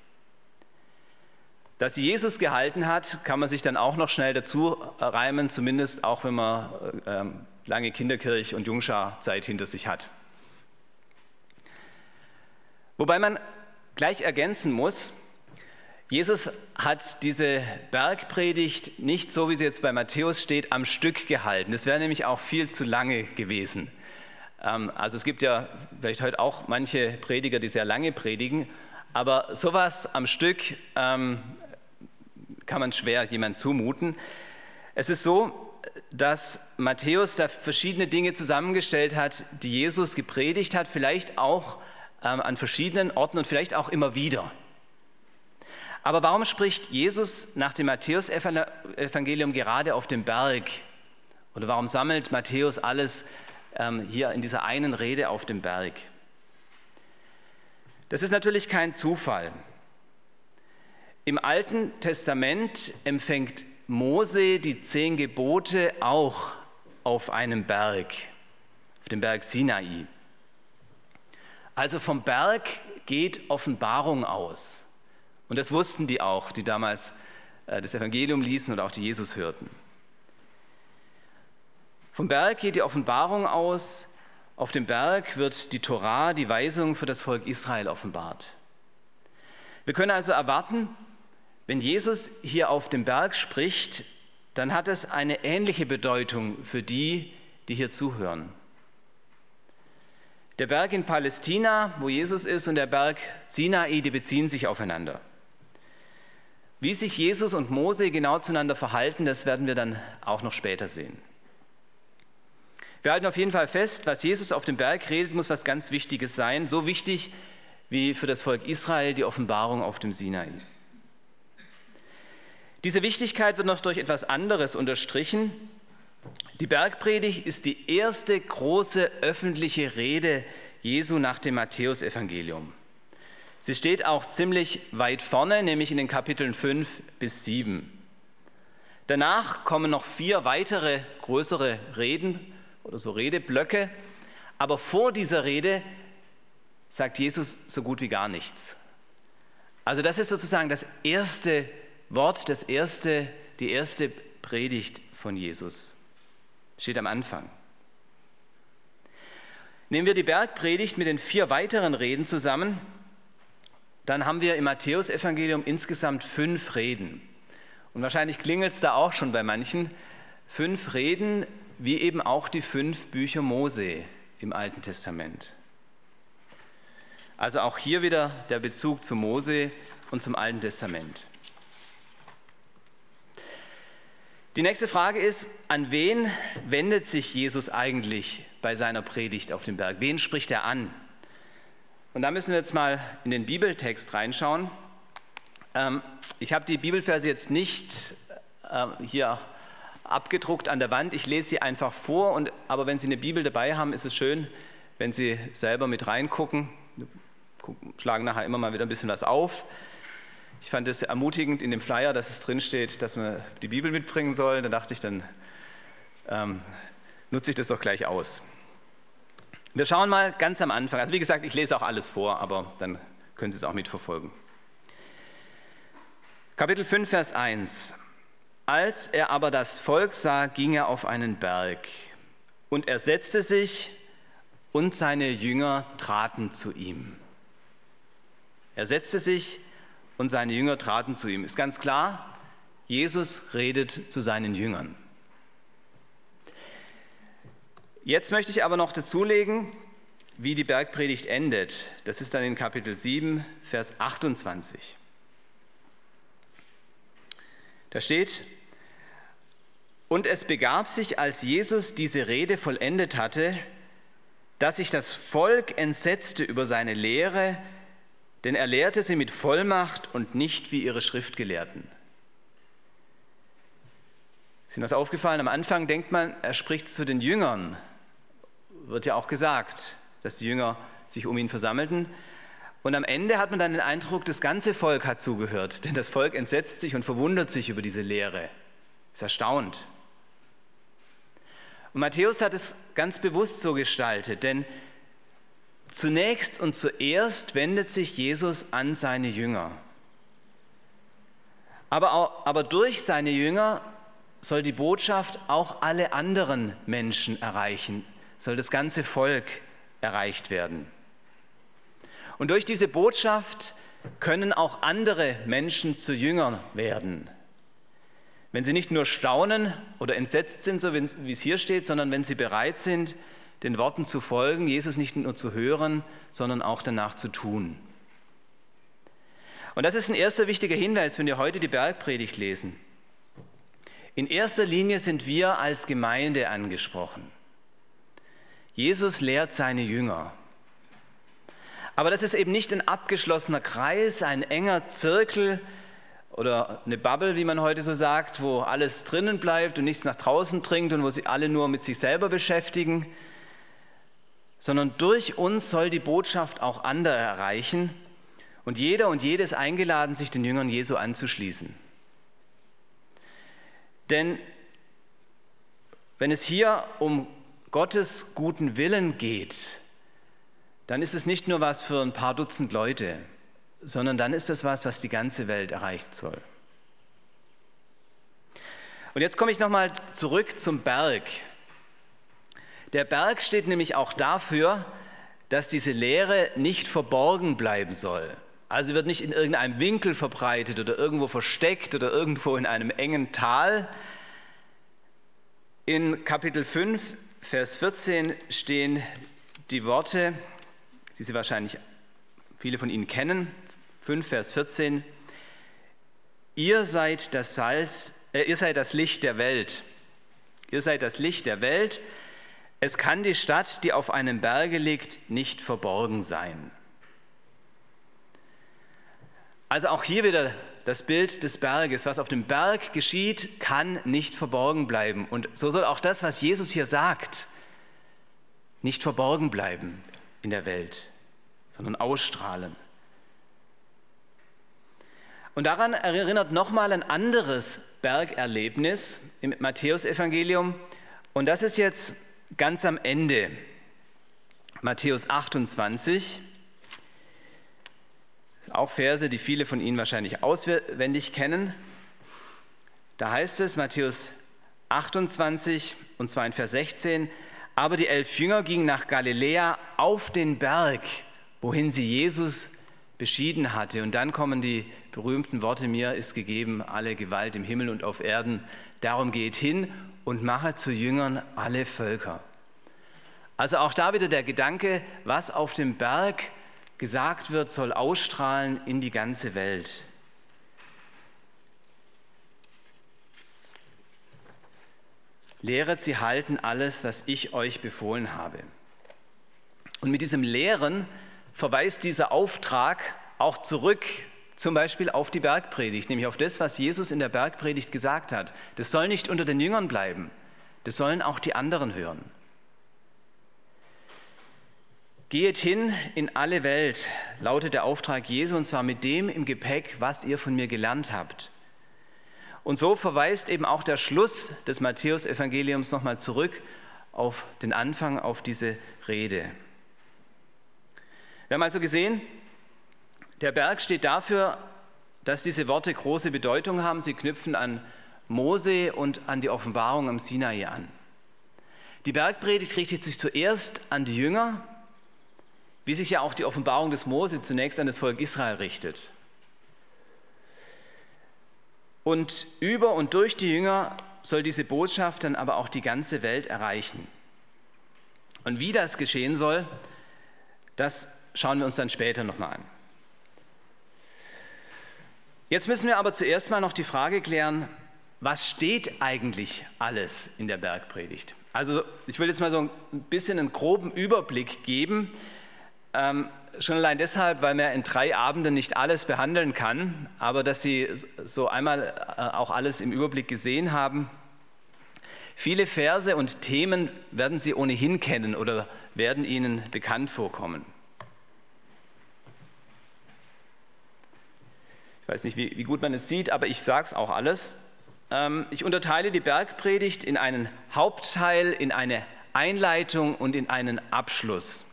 [SPEAKER 2] Dass sie Jesus gehalten hat, kann man sich dann auch noch schnell dazu reimen, zumindest auch wenn man ähm, lange Kinderkirche- und Jungscharzeit hinter sich hat. Wobei man gleich ergänzen muss, Jesus hat diese Bergpredigt nicht, so wie sie jetzt bei Matthäus steht, am Stück gehalten. Das wäre nämlich auch viel zu lange gewesen. Also es gibt ja vielleicht heute auch manche Prediger, die sehr lange predigen, aber sowas am Stück ähm, kann man schwer jemand zumuten. Es ist so, dass Matthäus da verschiedene Dinge zusammengestellt hat, die Jesus gepredigt hat, vielleicht auch ähm, an verschiedenen Orten und vielleicht auch immer wieder. Aber warum spricht Jesus nach dem Matthäus-Evangelium gerade auf dem Berg? Oder warum sammelt Matthäus alles ähm, hier in dieser einen Rede auf dem Berg? Das ist natürlich kein Zufall. Im Alten Testament empfängt Mose die zehn Gebote auch auf einem Berg, auf dem Berg Sinai. Also vom Berg geht Offenbarung aus. Und das wussten die auch, die damals das Evangelium ließen oder auch die Jesus hörten. Vom Berg geht die Offenbarung aus. Auf dem Berg wird die Tora, die Weisung für das Volk Israel offenbart. Wir können also erwarten, wenn Jesus hier auf dem Berg spricht, dann hat es eine ähnliche Bedeutung für die, die hier zuhören. Der Berg in Palästina, wo Jesus ist, und der Berg Sinai, die beziehen sich aufeinander. Wie sich Jesus und Mose genau zueinander verhalten, das werden wir dann auch noch später sehen. Wir halten auf jeden Fall fest, was Jesus auf dem Berg redet, muss was ganz Wichtiges sein, so wichtig wie für das Volk Israel die Offenbarung auf dem Sinai. Diese Wichtigkeit wird noch durch etwas anderes unterstrichen. Die Bergpredigt ist die erste große öffentliche Rede Jesu nach dem Matthäusevangelium. Sie steht auch ziemlich weit vorne, nämlich in den Kapiteln fünf bis sieben. Danach kommen noch vier weitere größere Reden oder so Redeblöcke, aber vor dieser Rede sagt Jesus so gut wie gar nichts. Also das ist sozusagen das erste Wort, das erste, die erste Predigt von Jesus. Steht am Anfang. Nehmen wir die Bergpredigt mit den vier weiteren Reden zusammen, dann haben wir im Matthäusevangelium insgesamt fünf Reden. Und wahrscheinlich klingelt es da auch schon bei manchen. Fünf Reden, wie eben auch die fünf Bücher Mose im Alten Testament. Also auch hier wieder der Bezug zu Mose und zum Alten Testament. Die nächste Frage ist, an wen wendet sich Jesus eigentlich bei seiner Predigt auf dem Berg? Wen spricht er an? Und da müssen wir jetzt mal in den Bibeltext reinschauen. Ich habe die Bibelverse jetzt nicht hier abgedruckt an der Wand, ich lese sie einfach vor, und, aber wenn Sie eine Bibel dabei haben, ist es schön, wenn Sie selber mit reingucken. Wir schlagen nachher immer mal wieder ein bisschen was auf. Ich fand es ermutigend in dem Flyer, dass es drinsteht, dass man die Bibel mitbringen soll. Da dachte ich, dann ähm, nutze ich das doch gleich aus. Wir schauen mal ganz am Anfang. Also wie gesagt, ich lese auch alles vor, aber dann können Sie es auch mitverfolgen. Kapitel fünf, Vers eins. Als er aber das Volk sah, ging er auf einen Berg, und er setzte sich, und seine Jünger traten zu ihm. Er setzte sich, und seine Jünger traten zu ihm. Ist ganz klar, Jesus redet zu seinen Jüngern. Jetzt möchte ich aber noch dazulegen, wie die Bergpredigt endet. Das ist dann in Kapitel sieben, Vers achtundzwanzig. Da steht: Und es begab sich, als Jesus diese Rede vollendet hatte, dass sich das Volk entsetzte über seine Lehre, denn er lehrte sie mit Vollmacht und nicht wie ihre Schriftgelehrten. Ist Ihnen was aufgefallen? Am Anfang denkt man, er spricht zu den Jüngern. Wird ja auch gesagt, dass die Jünger sich um ihn versammelten. Und am Ende hat man dann den Eindruck, das ganze Volk hat zugehört, denn das Volk entsetzt sich und verwundert sich über diese Lehre, ist erstaunt. Und Matthäus hat es ganz bewusst so gestaltet, denn zunächst und zuerst wendet sich Jesus an seine Jünger. Aber, auch, aber durch seine Jünger soll die Botschaft auch alle anderen Menschen erreichen, soll das ganze Volk erreicht werden. Und durch diese Botschaft können auch andere Menschen zu Jüngern werden. Wenn sie nicht nur staunen oder entsetzt sind, so wie es hier steht, sondern wenn sie bereit sind, den Worten zu folgen, Jesus nicht nur zu hören, sondern auch danach zu tun. Und das ist ein erster wichtiger Hinweis, wenn wir heute die Bergpredigt lesen. In erster Linie sind wir als Gemeinde angesprochen. Jesus lehrt seine Jünger. Aber das ist eben nicht ein abgeschlossener Kreis, ein enger Zirkel oder eine Bubble, wie man heute so sagt, wo alles drinnen bleibt und nichts nach draußen dringt und wo sie alle nur mit sich selber beschäftigen, sondern durch uns soll die Botschaft auch andere erreichen und jeder und jede ist eingeladen, sich den Jüngern Jesu anzuschließen. Denn wenn es hier um Gottes guten Willen geht, dann ist es nicht nur was für ein paar Dutzend Leute, sondern dann ist es was, was die ganze Welt erreichen soll. Und jetzt komme ich nochmal zurück zum Berg. Der Berg steht nämlich auch dafür, dass diese Lehre nicht verborgen bleiben soll. Also wird nicht in irgendeinem Winkel verbreitet oder irgendwo versteckt oder irgendwo in einem engen Tal. In Kapitel fünf, Vers vierzehn stehen die Worte, die Sie wahrscheinlich viele von Ihnen kennen. fünf, Vers vierzehn. Ihr seid das Salz, äh, ihr seid das Licht der Welt. Ihr seid das Licht der Welt. Es kann die Stadt, die auf einem Berge liegt, nicht verborgen sein. Also auch hier wieder das Bild des Berges. Was auf dem Berg geschieht, kann nicht verborgen bleiben. Und so soll auch das, was Jesus hier sagt, nicht verborgen bleiben in der Welt, sondern ausstrahlen. Und daran erinnert nochmal ein anderes Bergerlebnis im Matthäusevangelium. Und das ist jetzt ganz am Ende, Matthäus achtundzwanzig. Das sind auch Verse, die viele von Ihnen wahrscheinlich auswendig kennen. Da heißt es, Matthäus achtundzwanzig, und zwar in Vers sechzehn, aber die elf Jünger gingen nach Galiläa auf den Berg, wohin sie Jesus beschieden hatte. Und dann kommen die berühmten Worte, mir ist gegeben alle Gewalt im Himmel und auf Erden. Darum geht hin und mache zu Jüngern alle Völker. Also auch da wieder der Gedanke, was auf dem Berg gesagt wird, soll ausstrahlen in die ganze Welt. Lehret sie halten alles, was ich euch befohlen habe. Und mit diesem Lehren verweist dieser Auftrag auch zurück, zum Beispiel auf die Bergpredigt, nämlich auf das, was Jesus in der Bergpredigt gesagt hat. Das soll nicht unter den Jüngern bleiben, das sollen auch die anderen hören. Geht hin in alle Welt, lautet der Auftrag Jesu, und zwar mit dem im Gepäck, was ihr von mir gelernt habt. Und so verweist eben auch der Schluss des Matthäusevangeliums nochmal zurück auf den Anfang, auf diese Rede. Wir haben also gesehen, der Berg steht dafür, dass diese Worte große Bedeutung haben. Sie knüpfen an Mose und an die Offenbarung am Sinai an. Die Bergpredigt richtet sich zuerst an die Jünger, wie sich ja auch die Offenbarung des Mose zunächst an das Volk Israel richtet. Und über und durch die Jünger soll diese Botschaft dann aber auch die ganze Welt erreichen. Und wie das geschehen soll, das schauen wir uns dann später nochmal an. Jetzt müssen wir aber zuerst mal noch die Frage klären, was steht eigentlich alles in der Bergpredigt? Also ich will jetzt mal so ein bisschen einen groben Überblick geben, ähm, schon allein deshalb, weil man in drei Abenden nicht alles behandeln kann, aber dass Sie so einmal äh, auch alles im Überblick gesehen haben. Viele Verse und Themen werden Sie ohnehin kennen oder werden Ihnen bekannt vorkommen. Ich weiß nicht, wie, wie gut man es sieht, aber ich sage es auch alles. Ähm, ich unterteile die Bergpredigt in einen Hauptteil, in eine Einleitung und in einen Abschluss.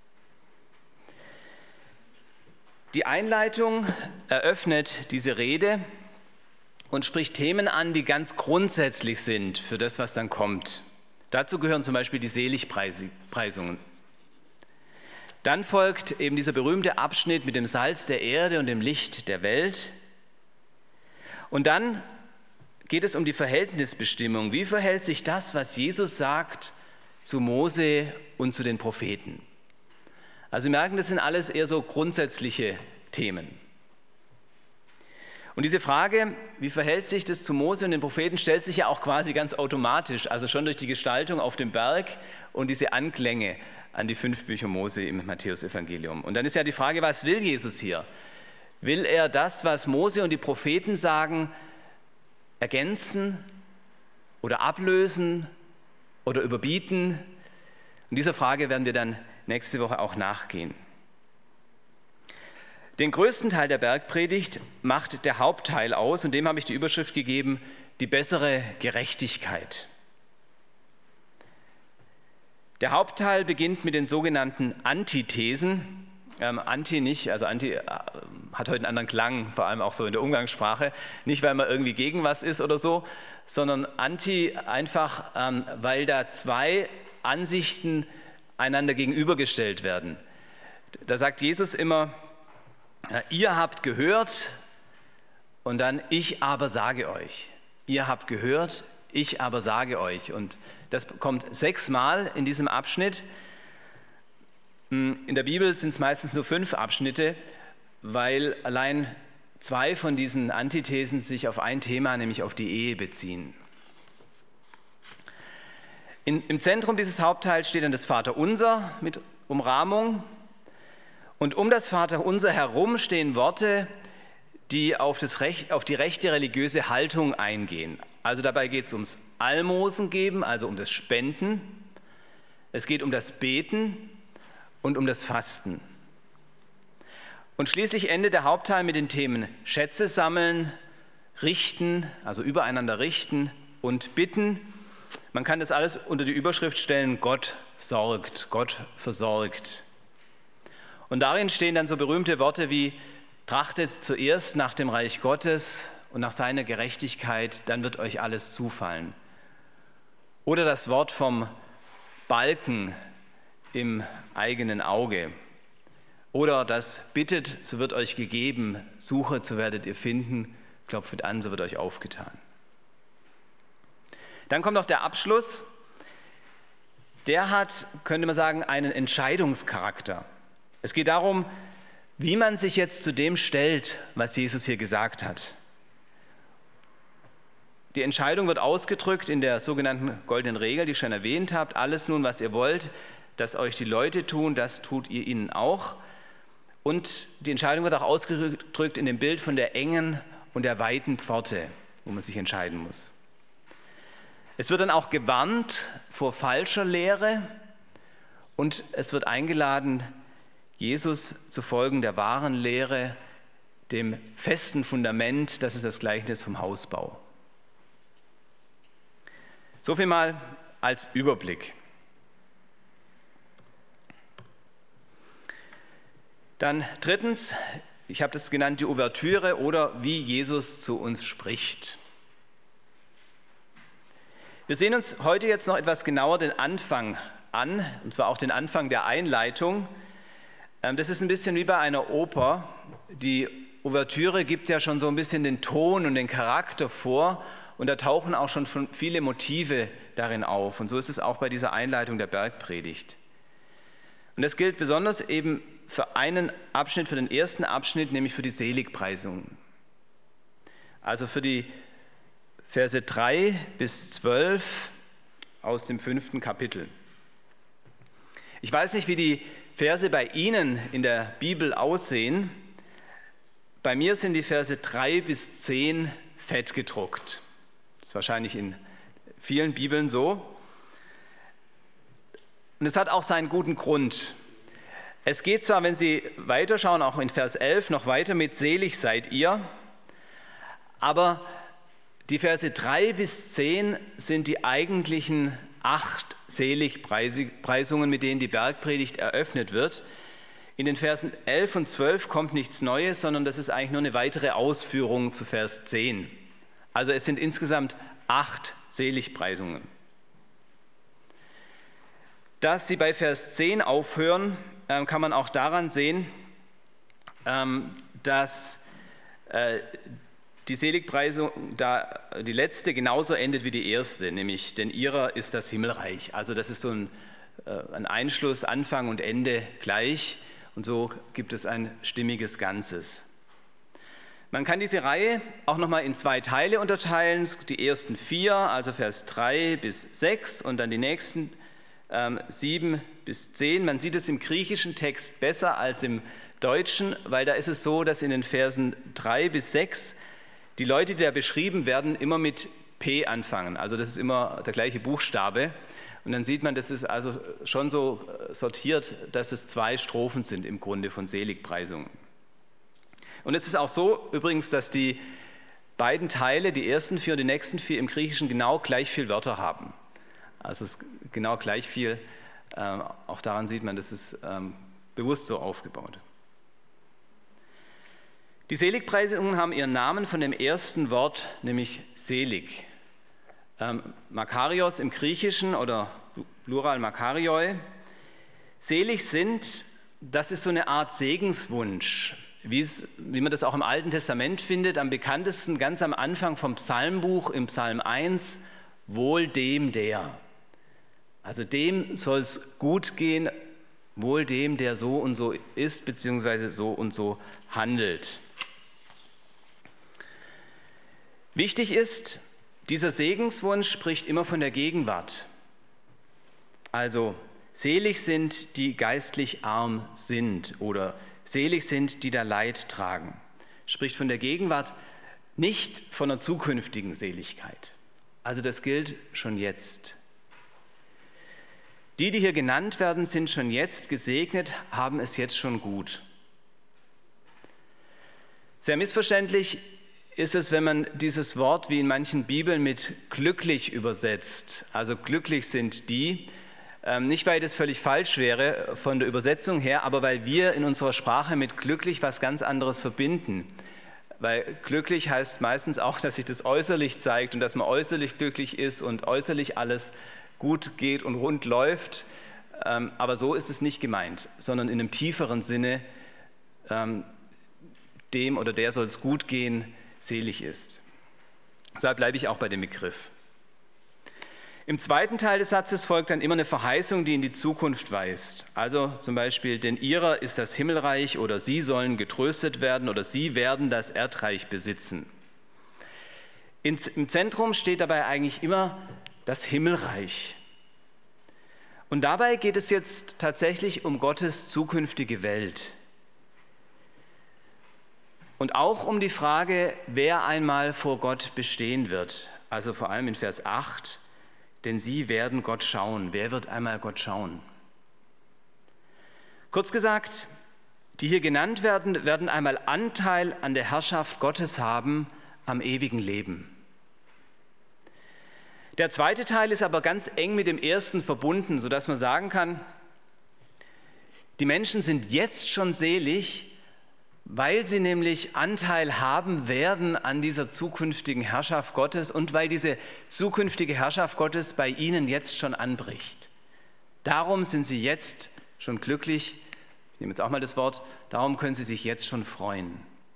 [SPEAKER 2] Die Einleitung eröffnet diese Rede und spricht Themen an, die ganz grundsätzlich sind für das, was dann kommt. Dazu gehören zum Beispiel die Seligpreisungen. Dann folgt eben dieser berühmte Abschnitt mit dem Salz der Erde und dem Licht der Welt. Und dann geht es um die Verhältnisbestimmung. Wie verhält sich das, was Jesus sagt, zu Mose und zu den Propheten. Also Sie merken, das sind alles eher so grundsätzliche Themen. Und diese Frage, wie verhält sich das zu Mose und den Propheten, stellt sich ja auch quasi ganz automatisch, also schon durch die Gestaltung auf dem Berg und diese Anklänge an die fünf Bücher Mose im Matthäusevangelium. Und dann ist ja die Frage, was will Jesus hier? Will er das, was Mose und die Propheten sagen, ergänzen oder ablösen oder überbieten? Und dieser Frage werden wir dann nächste Woche auch nachgehen. Den größten Teil der Bergpredigt macht der Hauptteil aus und dem habe ich die Überschrift gegeben, die bessere Gerechtigkeit. Der Hauptteil beginnt mit den sogenannten Antithesen. Ähm, Anti nicht, also Anti äh, hat heute einen anderen Klang, vor allem auch so in der Umgangssprache. Nicht, weil man irgendwie gegen was ist oder so, sondern Anti einfach, ähm, weil da zwei Ansichten einander gegenübergestellt werden. Da sagt Jesus immer, ihr habt gehört und dann ich aber sage euch. Ihr habt gehört, ich aber sage euch. Und das kommt sechsmal in diesem Abschnitt. In der Bibel sind es meistens nur fünf Abschnitte, weil allein zwei von diesen Antithesen sich auf ein Thema, nämlich auf die Ehe beziehen. In, Im Zentrum dieses Hauptteils steht dann das Vaterunser mit Umrahmung. Und um das Vaterunser herum stehen Worte, die auf, das Recht, auf die rechte religiöse Haltung eingehen. Also dabei geht es ums Almosen geben, also um das Spenden. Es geht um das Beten und um das Fasten. Und schließlich endet der Hauptteil mit den Themen Schätze sammeln, richten, also übereinander richten und bitten. Man kann das alles unter die Überschrift stellen, Gott sorgt, Gott versorgt. Und darin stehen dann so berühmte Worte wie, trachtet zuerst nach dem Reich Gottes und nach seiner Gerechtigkeit, dann wird euch alles zufallen. Oder das Wort vom Balken im eigenen Auge. Oder das bittet, so wird euch gegeben, suchet, so werdet ihr finden, klopfet an, so wird euch aufgetan. Dann kommt noch der Abschluss. Der hat, könnte man sagen, einen Entscheidungscharakter. Es geht darum, wie man sich jetzt zu dem stellt, was Jesus hier gesagt hat. Die Entscheidung wird ausgedrückt in der sogenannten goldenen Regel, die ich schon erwähnt habe. Alles nun, was ihr wollt, dass euch die Leute tun, das tut ihr ihnen auch. Und die Entscheidung wird auch ausgedrückt in dem Bild von der engen und der weiten Pforte, wo man sich entscheiden muss. Es wird dann auch gewarnt vor falscher Lehre und es wird eingeladen, Jesus zu folgen der wahren Lehre, dem festen Fundament, das ist das Gleichnis vom Hausbau. So viel mal als Überblick. Dann drittens, ich habe das genannt, die Ouvertüre oder wie Jesus zu uns spricht. Wir sehen uns heute jetzt noch etwas genauer den Anfang an, und zwar auch den Anfang der Einleitung. Das ist ein bisschen wie bei einer Oper. Die Ouvertüre gibt ja schon so ein bisschen den Ton und den Charakter vor und da tauchen auch schon viele Motive darin auf. Und so ist es auch bei dieser Einleitung der Bergpredigt. Und das gilt besonders eben für einen Abschnitt, für den ersten Abschnitt, nämlich für die Seligpreisungen. Also für die Verse drei bis zwölf aus dem fünften Kapitel. Ich weiß nicht, wie die Verse bei Ihnen in der Bibel aussehen. Bei mir sind die Verse drei bis zehn fett gedruckt. Das ist wahrscheinlich in vielen Bibeln so. Und es hat auch seinen guten Grund. Es geht zwar, wenn Sie weiterschauen, auch in Vers elf noch weiter mit selig seid ihr, aber die Verse drei bis zehn sind die eigentlichen acht Seligpreisungen, mit denen die Bergpredigt eröffnet wird. In den Versen elf und zwölf kommt nichts Neues, sondern das ist eigentlich nur eine weitere Ausführung zu Vers zehn. Also es sind insgesamt acht Seligpreisungen. Dass sie bei Vers zehn aufhören, kann man auch daran sehen, dass die Seligpreisung, da die letzte genauso endet wie die erste, nämlich denn ihrer ist das Himmelreich. Also das ist so ein, ein Einschluss, Anfang und Ende gleich. Und so gibt es ein stimmiges Ganzes. Man kann diese Reihe auch nochmal in zwei Teile unterteilen. Die ersten vier, also Vers drei bis sechs und dann die nächsten ähm, sieben bis zehn. Man sieht es im griechischen Text besser als im Deutschen, weil da ist es so, dass in den Versen drei bis sechs die Leute, die da beschrieben werden, immer mit P anfangen. Also das ist immer der gleiche Buchstabe. Und dann sieht man, das ist also schon so sortiert, dass es zwei Strophen sind im Grunde von Seligpreisungen. Und es ist auch so übrigens, dass die beiden Teile, die ersten vier und die nächsten vier im Griechischen genau gleich viel Wörter haben. Also es ist genau gleich viel. Äh, auch daran sieht man, das ist ähm, bewusst so aufgebaut. Die Seligpreisungen haben ihren Namen von dem ersten Wort, nämlich selig. Ähm, Makarios im Griechischen oder Plural Makarioi. Selig sind, das ist so eine Art Segenswunsch. Wie, es, wie man das auch im Alten Testament findet, am bekanntesten ganz am Anfang vom Psalmbuch im Psalm eins, wohl dem der. Also dem soll es gut gehen, wohl dem, der so und so ist, beziehungsweise so und so handelt. Wichtig ist, dieser Segenswunsch spricht immer von der Gegenwart. Also selig sind, die geistlich arm sind oder selig sind, die da Leid tragen. Spricht von der Gegenwart, nicht von einer zukünftigen Seligkeit. Also das gilt schon jetzt. Die, die hier genannt werden, sind schon jetzt gesegnet, haben es jetzt schon gut. Sehr missverständlich ist es, wenn man dieses Wort wie in manchen Bibeln mit glücklich übersetzt. Also glücklich sind die. Nicht, weil das völlig falsch wäre von der Übersetzung her, aber weil wir in unserer Sprache mit glücklich was ganz anderes verbinden. Weil glücklich heißt meistens auch, dass sich das äußerlich zeigt und dass man äußerlich glücklich ist und äußerlich alles gut geht und rund läuft. Aber so ist es nicht gemeint, sondern in einem tieferen Sinne, dem oder der soll es gut gehen, selig ist. Deshalb bleibe ich auch bei dem Begriff. Im zweiten Teil des Satzes folgt dann immer eine Verheißung, die in die Zukunft weist. Also zum Beispiel, denn ihrer ist das Himmelreich oder sie sollen getröstet werden oder sie werden das Erdreich besitzen. Im Zentrum steht dabei eigentlich immer das Himmelreich. Und dabei geht es jetzt tatsächlich um Gottes zukünftige Welt. Und auch um die Frage, wer einmal vor Gott bestehen wird. Also vor allem in Vers acht. Denn sie werden Gott schauen. Wer wird einmal Gott schauen? Kurz gesagt, die hier genannt werden, werden einmal Anteil an der Herrschaft Gottes haben, am ewigen Leben. Der zweite Teil ist aber ganz eng mit dem ersten verbunden, sodass man sagen kann, die Menschen sind jetzt schon selig, weil sie nämlich Anteil haben werden an dieser zukünftigen Herrschaft Gottes und weil diese zukünftige Herrschaft Gottes bei ihnen jetzt schon anbricht. Darum sind sie jetzt schon glücklich, ich nehme jetzt auch mal das Wort, darum können sie sich jetzt schon freuen.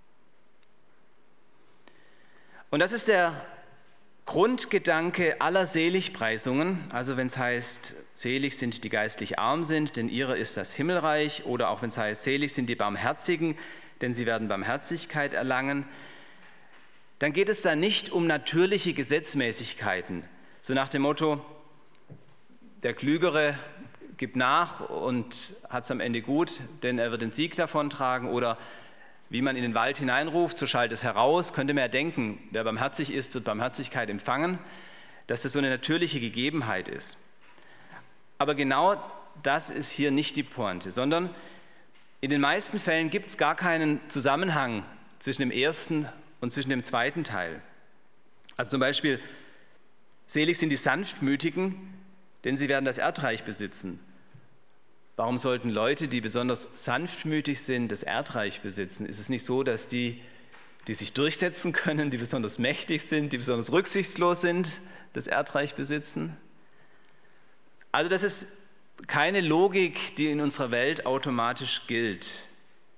[SPEAKER 2] Und das ist der Grundgedanke aller Seligpreisungen, also wenn es heißt, selig sind die geistlich arm sind, denn ihrer ist das Himmelreich, oder auch wenn es heißt, selig sind die Barmherzigen, denn sie werden Barmherzigkeit erlangen, dann geht es da nicht um natürliche Gesetzmäßigkeiten. So nach dem Motto, der Klügere gibt nach und hat es am Ende gut, denn er wird den Sieg davontragen. Oder wie man in den Wald hineinruft, so schallt es heraus, könnte man ja denken, wer barmherzig ist, wird Barmherzigkeit empfangen, dass das so eine natürliche Gegebenheit ist. Aber genau das ist hier nicht die Pointe, sondern in den meisten Fällen gibt es gar keinen Zusammenhang zwischen dem ersten und zwischen dem zweiten Teil. Also zum Beispiel, selig sind die Sanftmütigen, denn sie werden das Erdreich besitzen. Warum sollten Leute, die besonders sanftmütig sind, das Erdreich besitzen? Ist es nicht so, dass die, die sich durchsetzen können, die besonders mächtig sind, die besonders rücksichtslos sind, das Erdreich besitzen? Also das ist keine Logik, die in unserer Welt automatisch gilt.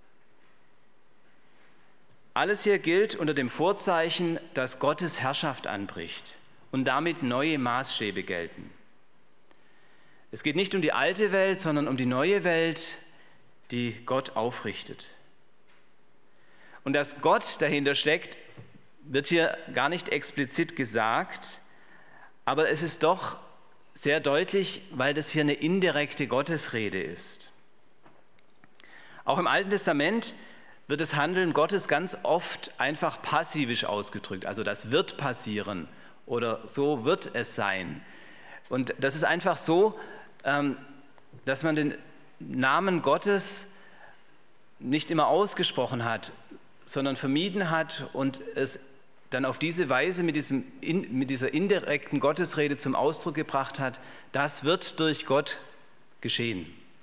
[SPEAKER 2] Alles hier gilt unter dem Vorzeichen, dass Gottes Herrschaft anbricht und damit neue Maßstäbe gelten. Es geht nicht um die alte Welt, sondern um die neue Welt, die Gott aufrichtet. Und dass Gott dahinter steckt, wird hier gar nicht explizit gesagt, aber es ist doch sehr deutlich, weil das hier eine indirekte Gottesrede ist. Auch im Alten Testament wird das Handeln Gottes ganz oft einfach passivisch ausgedrückt. Also das wird passieren oder so wird es sein. Und das ist einfach so, dass man den Namen Gottes nicht immer ausgesprochen hat, sondern vermieden hat und es dann auf diese Weise mit, diesem, mit dieser indirekten Gottesrede zum Ausdruck gebracht hat, das wird durch Gott geschehen.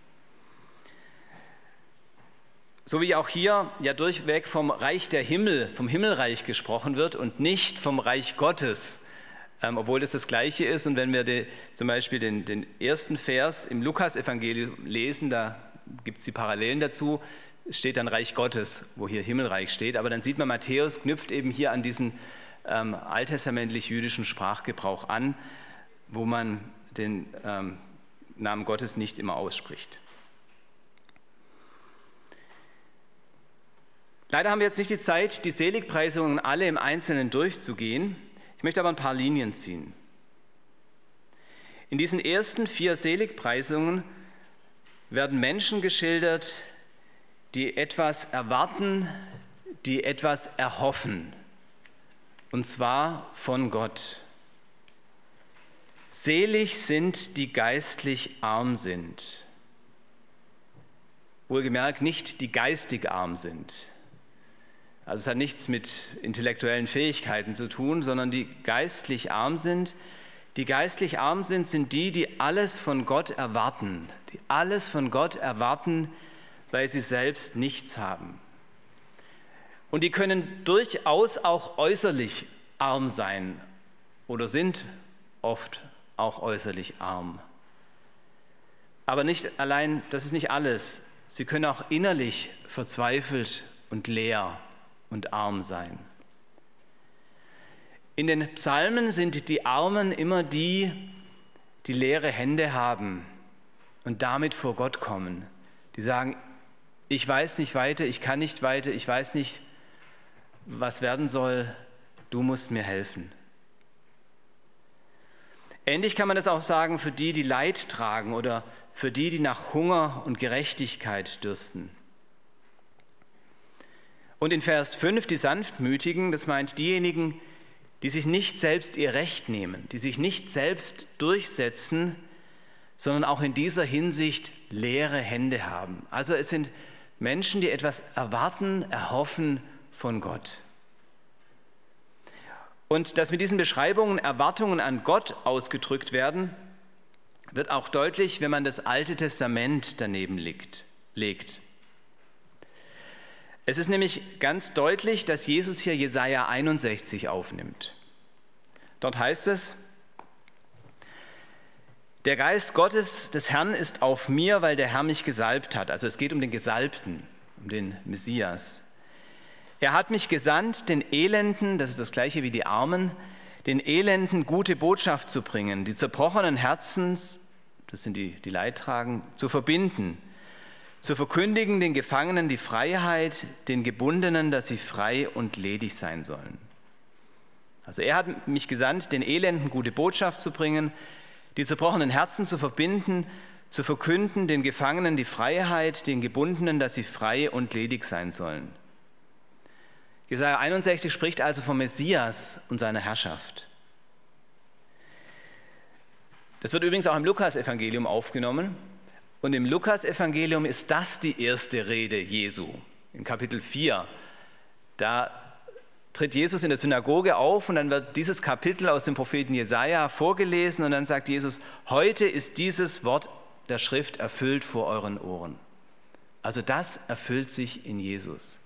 [SPEAKER 2] So wie auch hier ja durchweg vom Reich der Himmel, vom Himmelreich gesprochen wird und nicht vom Reich Gottes, ähm, obwohl das das Gleiche ist. Und wenn wir die, zum Beispiel den, den ersten Vers im Lukasevangelium lesen, da gibt es die Parallelen dazu, steht dann Reich Gottes, wo hier Himmelreich steht. Aber dann sieht man, Matthäus knüpft eben hier an diesen ähm, alttestamentlich-jüdischen Sprachgebrauch an, wo man den ähm, Namen Gottes nicht immer ausspricht. Leider haben wir jetzt nicht die Zeit, die Seligpreisungen alle im Einzelnen durchzugehen. Ich möchte aber ein paar Linien ziehen. In diesen ersten vier Seligpreisungen werden Menschen geschildert, die etwas erwarten, die etwas erhoffen, und zwar von Gott. Selig sind, die geistlich arm sind. Wohlgemerkt, nicht die geistig arm sind. Also es hat nichts mit intellektuellen Fähigkeiten zu tun, sondern die geistlich arm sind. Die geistlich arm sind, sind die, die alles von Gott erwarten, die alles von Gott erwarten, weil sie selbst nichts haben. Und die können durchaus auch äußerlich arm sein oder sind oft auch äußerlich arm. Aber nicht allein, das ist nicht alles. Sie können auch innerlich verzweifelt und leer und arm sein. In den Psalmen sind die Armen immer die, die leere Hände haben und damit vor Gott kommen. Die sagen, ich weiß nicht weiter, ich kann nicht weiter, ich weiß nicht, was werden soll, du musst mir helfen. Ähnlich kann man das auch sagen für die, die Leid tragen oder für die, die nach Hunger und Gerechtigkeit dürsten. Und in Vers fünf, die Sanftmütigen, das meint diejenigen, die sich nicht selbst ihr Recht nehmen, die sich nicht selbst durchsetzen, sondern auch in dieser Hinsicht leere Hände haben. Also es sind Menschen, die etwas erwarten, erhoffen von Gott. Und dass mit diesen Beschreibungen Erwartungen an Gott ausgedrückt werden, wird auch deutlich, wenn man das Alte Testament daneben legt. Es ist nämlich ganz deutlich, dass Jesus hier Jesaja einundsechzig aufnimmt. Dort heißt es, der Geist Gottes des Herrn ist auf mir, weil der Herr mich gesalbt hat. Also es geht um den Gesalbten, um den Messias. Er hat mich gesandt, den Elenden, das ist das gleiche wie die Armen, den Elenden gute Botschaft zu bringen, die zerbrochenen Herzens, das sind die, die Leidtragen, zu verbinden, zu verkündigen den Gefangenen die Freiheit, den Gebundenen, dass sie frei und ledig sein sollen. Also er hat mich gesandt, den Elenden gute Botschaft zu bringen, die zerbrochenen Herzen zu verbinden, zu verkünden den Gefangenen die Freiheit, den Gebundenen, dass sie frei und ledig sein sollen. Jesaja einundsechzig spricht also vom Messias und seiner Herrschaft. Das wird übrigens auch im Lukasevangelium aufgenommen. Und im Lukasevangelium ist das die erste Rede Jesu. In Kapitel vier, da tritt Jesus in der Synagoge auf und dann wird dieses Kapitel aus dem Propheten Jesaja vorgelesen und dann sagt Jesus, heute ist dieses Wort der Schrift erfüllt vor euren Ohren. Also das erfüllt sich in Jesus.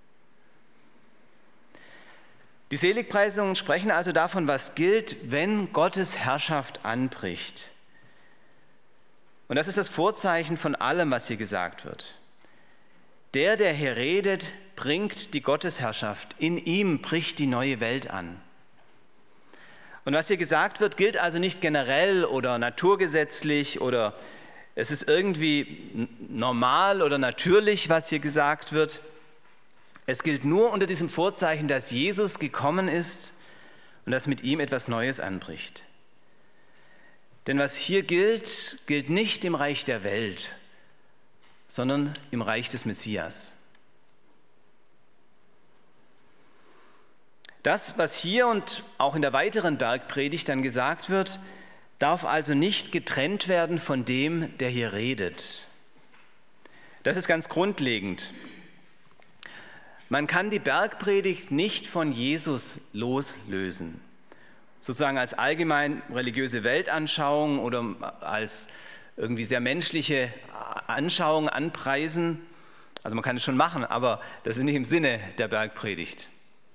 [SPEAKER 2] Die Seligpreisungen sprechen also davon, was gilt, wenn Gottes Herrschaft anbricht. Und das ist das Vorzeichen von allem, was hier gesagt wird. Der, der hier redet, bringt die Gottesherrschaft. In ihm bricht die neue Welt an. Und was hier gesagt wird, gilt also nicht generell oder naturgesetzlich oder es ist irgendwie normal oder natürlich, was hier gesagt wird. Es gilt nur unter diesem Vorzeichen, dass Jesus gekommen ist und dass mit ihm etwas Neues anbricht. Denn was hier gilt, gilt nicht im Reich der Welt, sondern im Reich des Messias. Das, was hier und auch in der weiteren Bergpredigt dann gesagt wird, darf also nicht getrennt werden von dem, der hier redet. Das ist ganz grundlegend. Man kann die Bergpredigt nicht von Jesus loslösen, sozusagen als allgemein religiöse Weltanschauung oder als irgendwie sehr menschliche Anschauung anpreisen. Also man kann es schon machen, aber das ist nicht im Sinne der Bergpredigt.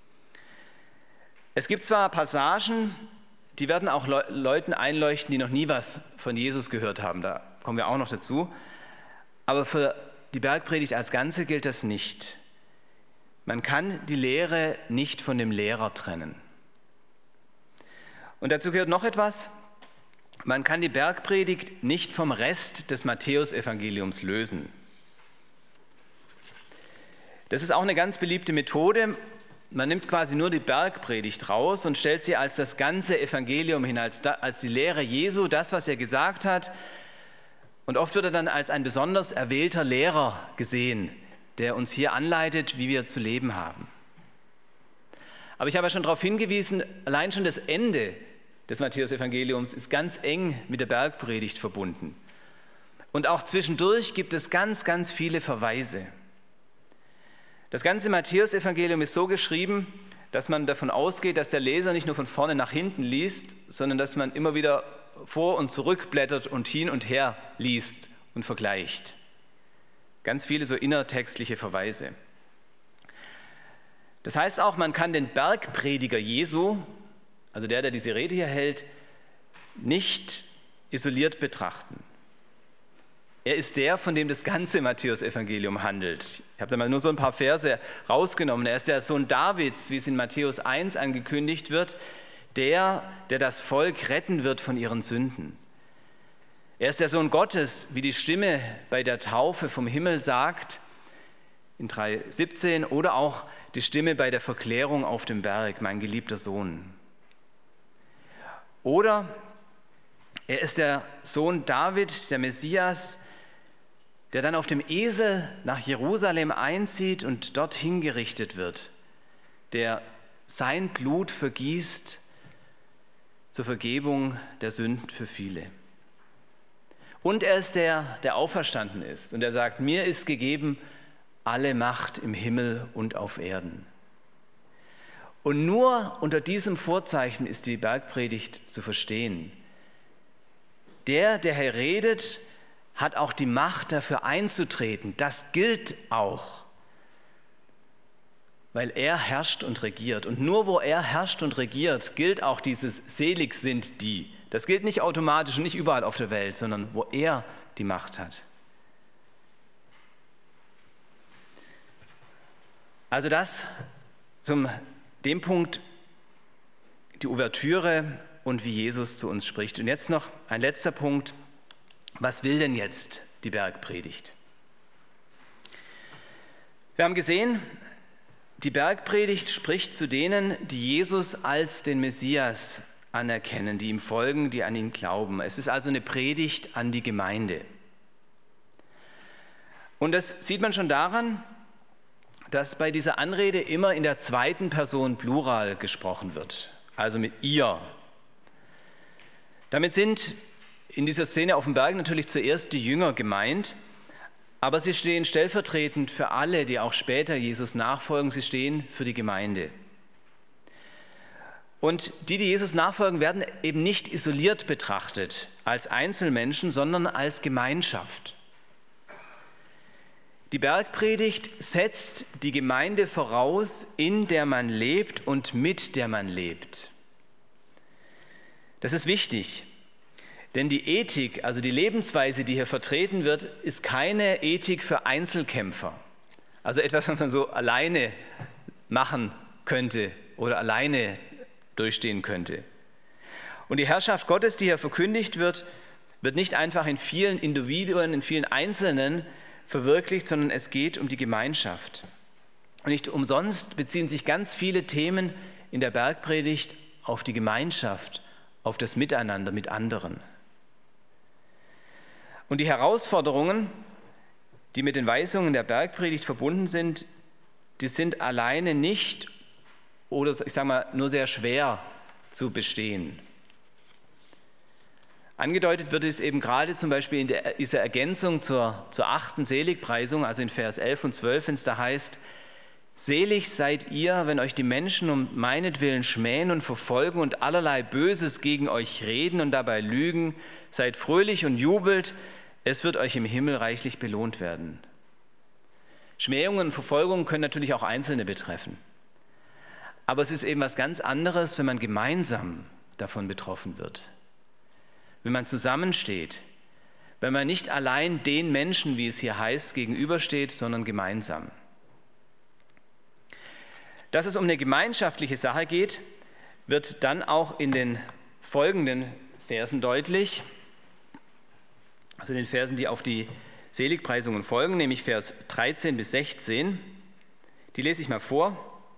[SPEAKER 2] Es gibt zwar Passagen, die werden auch Le- Leuten einleuchten, die noch nie was von Jesus gehört haben. Da kommen wir auch noch dazu. Aber für die Bergpredigt als Ganze gilt das nicht. Man kann die Lehre nicht von dem Lehrer trennen. Und dazu gehört noch etwas. Man kann die Bergpredigt nicht vom Rest des Matthäusevangeliums lösen. Das ist auch eine ganz beliebte Methode. Man nimmt quasi nur die Bergpredigt raus und stellt sie als das ganze Evangelium hin, als, da, als die Lehre Jesu, das, was er gesagt hat. Und oft wird er dann als ein besonders erwählter Lehrer gesehen, der uns hier anleitet, wie wir zu leben haben. Aber ich habe ja schon darauf hingewiesen, allein schon das Ende des Matthäusevangeliums ist ganz eng mit der Bergpredigt verbunden. Und auch zwischendurch gibt es ganz, ganz viele Verweise. Das ganze Matthäusevangelium ist so geschrieben, dass man davon ausgeht, dass der Leser nicht nur von vorne nach hinten liest, sondern dass man immer wieder vor und zurück blättert und hin und her liest und vergleicht. Ganz viele so innertextliche Verweise. Das heißt auch, man kann den Bergprediger Jesu, also der, der diese Rede hier hält, nicht isoliert betrachten. Er ist der, von dem das ganze Matthäusevangelium handelt. Ich habe da mal nur so ein paar Verse rausgenommen. Er ist der Sohn Davids, wie es in Matthäus eins angekündigt wird, der, der das Volk retten wird von ihren Sünden. Er ist der Sohn Gottes, wie die Stimme bei der Taufe vom Himmel sagt, in drei siebzehn, oder auch die Stimme bei der Verklärung auf dem Berg, mein geliebter Sohn. Oder er ist der Sohn David, der Messias, der dann auf dem Esel nach Jerusalem einzieht und dort hingerichtet wird, der sein Blut vergießt zur Vergebung der Sünden für viele. Und er ist der, der auferstanden ist und er sagt, mir ist gegeben alle Macht im Himmel und auf Erden. Und nur unter diesem Vorzeichen ist die Bergpredigt zu verstehen. Der, der hier redet, hat auch die Macht dafür einzutreten. Das gilt auch, weil er herrscht und regiert. Und nur wo er herrscht und regiert, gilt auch dieses Selig sind die. Das gilt nicht automatisch und nicht überall auf der Welt, sondern wo er die Macht hat. Also das zum dem Punkt, die Ouvertüre und wie Jesus zu uns spricht. Und jetzt noch ein letzter Punkt. Was will denn jetzt die Bergpredigt? Wir haben gesehen, die Bergpredigt spricht zu denen, die Jesus als den Messias anerkennen, die ihm folgen, die an ihn glauben. Es ist also eine Predigt an die Gemeinde. Und das sieht man schon daran, dass bei dieser Anrede immer in der zweiten Person Plural gesprochen wird, also mit ihr. Damit sind in dieser Szene auf dem Berg natürlich zuerst die Jünger gemeint, aber sie stehen stellvertretend für alle, die auch später Jesus nachfolgen, sie stehen für die Gemeinde. Und die, die Jesus nachfolgen, werden eben nicht isoliert betrachtet als Einzelmenschen, sondern als Gemeinschaft. Die Bergpredigt setzt die Gemeinde voraus, in der man lebt und mit der man lebt. Das ist wichtig, denn die Ethik, also die Lebensweise, die hier vertreten wird, ist keine Ethik für Einzelkämpfer. Also etwas, was man so alleine machen könnte oder alleine durchstehen könnte. Und die Herrschaft Gottes, die hier verkündigt wird, wird nicht einfach in vielen Individuen, in vielen Einzelnen verwirklicht, sondern es geht um die Gemeinschaft. Und nicht umsonst beziehen sich ganz viele Themen in der Bergpredigt auf die Gemeinschaft, auf das Miteinander mit anderen. Und die Herausforderungen, die mit den Weisungen der Bergpredigt verbunden sind, die sind alleine nicht oder ich sage mal nur sehr schwer zu bestehen. Angedeutet wird es eben gerade zum Beispiel in der, dieser Ergänzung zur, zur achten Seligpreisung, also in Vers elf und zwölf, wenn es da heißt: Selig seid ihr, wenn euch die Menschen um meinetwillen schmähen und verfolgen und allerlei Böses gegen euch reden und dabei lügen. Seid fröhlich und jubelt, es wird euch im Himmel reichlich belohnt werden. Schmähungen und Verfolgungen können natürlich auch Einzelne betreffen. Aber es ist eben was ganz anderes, wenn man gemeinsam davon betroffen wird. Wenn man zusammensteht, wenn man nicht allein den Menschen, wie es hier heißt, gegenübersteht, sondern gemeinsam. Dass es um eine gemeinschaftliche Sache geht, wird dann auch in den folgenden Versen deutlich, also den Versen, die auf die Seligpreisungen folgen, nämlich Vers dreizehn bis sechzehn. Die lese ich mal vor.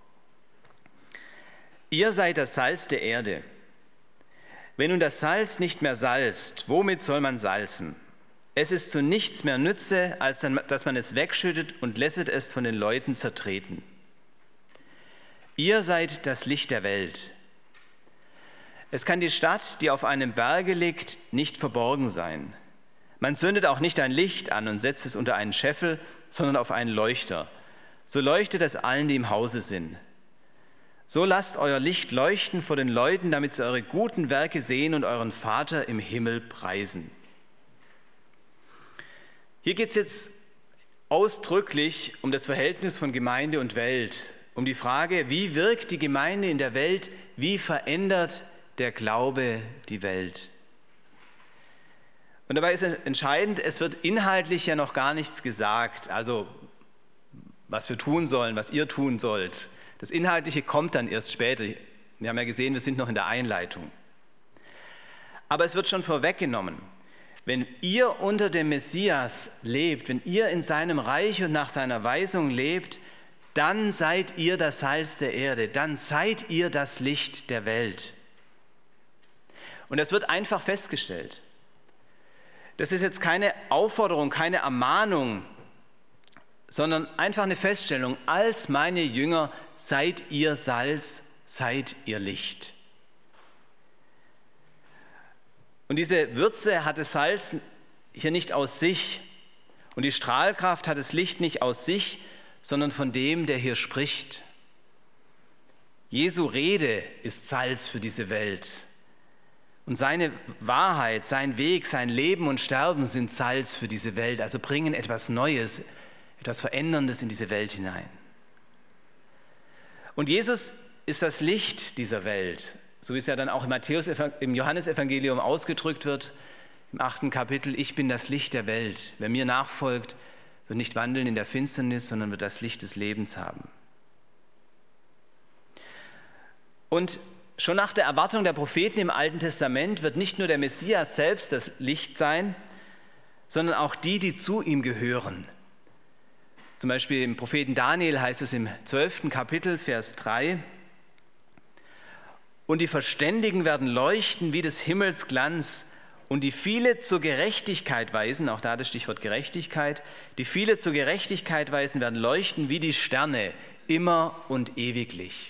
[SPEAKER 2] Ihr seid das Salz der Erde. Wenn nun das Salz nicht mehr salzt, womit soll man salzen? Es ist zu nichts mehr Nütze, als dass man es wegschüttet und lässet es von den Leuten zertreten. Ihr seid das Licht der Welt. Es kann die Stadt, die auf einem Berge liegt, nicht verborgen sein. Man zündet auch nicht ein Licht an und setzt es unter einen Scheffel, sondern auf einen Leuchter. So leuchtet es allen, die im Hause sind. So lasst euer Licht leuchten vor den Leuten, damit sie eure guten Werke sehen und euren Vater im Himmel preisen. Hier geht es jetzt ausdrücklich um das Verhältnis von Gemeinde und Welt, um die Frage, wie wirkt die Gemeinde in der Welt, wie verändert der Glaube die Welt. Und dabei ist es entscheidend, es wird inhaltlich ja noch gar nichts gesagt, also was wir tun sollen, was ihr tun sollt. Das Inhaltliche kommt dann erst später. Wir haben ja gesehen, wir sind noch in der Einleitung. Aber es wird schon vorweggenommen. Wenn ihr unter dem Messias lebt, wenn ihr in seinem Reich und nach seiner Weisung lebt, dann seid ihr das Salz der Erde, dann seid ihr das Licht der Welt. Und das wird einfach festgestellt. Das ist jetzt keine Aufforderung, keine Ermahnung, sondern einfach eine Feststellung: Als meine Jünger seid ihr Salz, seid ihr Licht. Und diese Würze hat das Salz hier nicht aus sich und die Strahlkraft hat das Licht nicht aus sich, sondern von dem, der hier spricht. Jesu Rede ist Salz für diese Welt. Und seine Wahrheit, sein Weg, sein Leben und Sterben sind Salz für diese Welt, also bringen etwas Neues, etwas Veränderndes in diese Welt hinein. Und Jesus ist das Licht dieser Welt, so wie es ja dann auch im Matthäus, im Johannesevangelium ausgedrückt wird, im achten Kapitel: Ich bin das Licht der Welt. Wer mir nachfolgt, wird nicht wandeln in der Finsternis, sondern wird das Licht des Lebens haben. Und schon nach der Erwartung der Propheten im Alten Testament wird nicht nur der Messias selbst das Licht sein, sondern auch die, die zu ihm gehören. Zum Beispiel im Propheten Daniel heißt es im zwölften Kapitel, Vers drei: Und die Verständigen werden leuchten wie des Himmels Glanz, und die viele zur Gerechtigkeit weisen, auch da das Stichwort Gerechtigkeit, die viele zur Gerechtigkeit weisen, werden leuchten wie die Sterne, immer und ewiglich.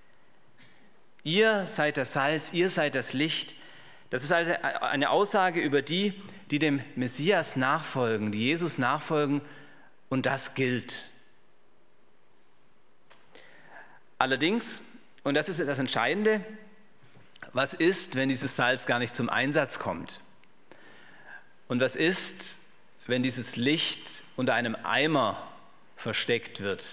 [SPEAKER 2] Ihr seid das Salz, ihr seid das Licht. Das ist also eine Aussage über die, die dem Messias nachfolgen, die Jesus nachfolgen, und das gilt. Allerdings, und das ist das Entscheidende, was ist, wenn dieses Salz gar nicht zum Einsatz kommt? Und was ist, wenn dieses Licht unter einem Eimer versteckt wird?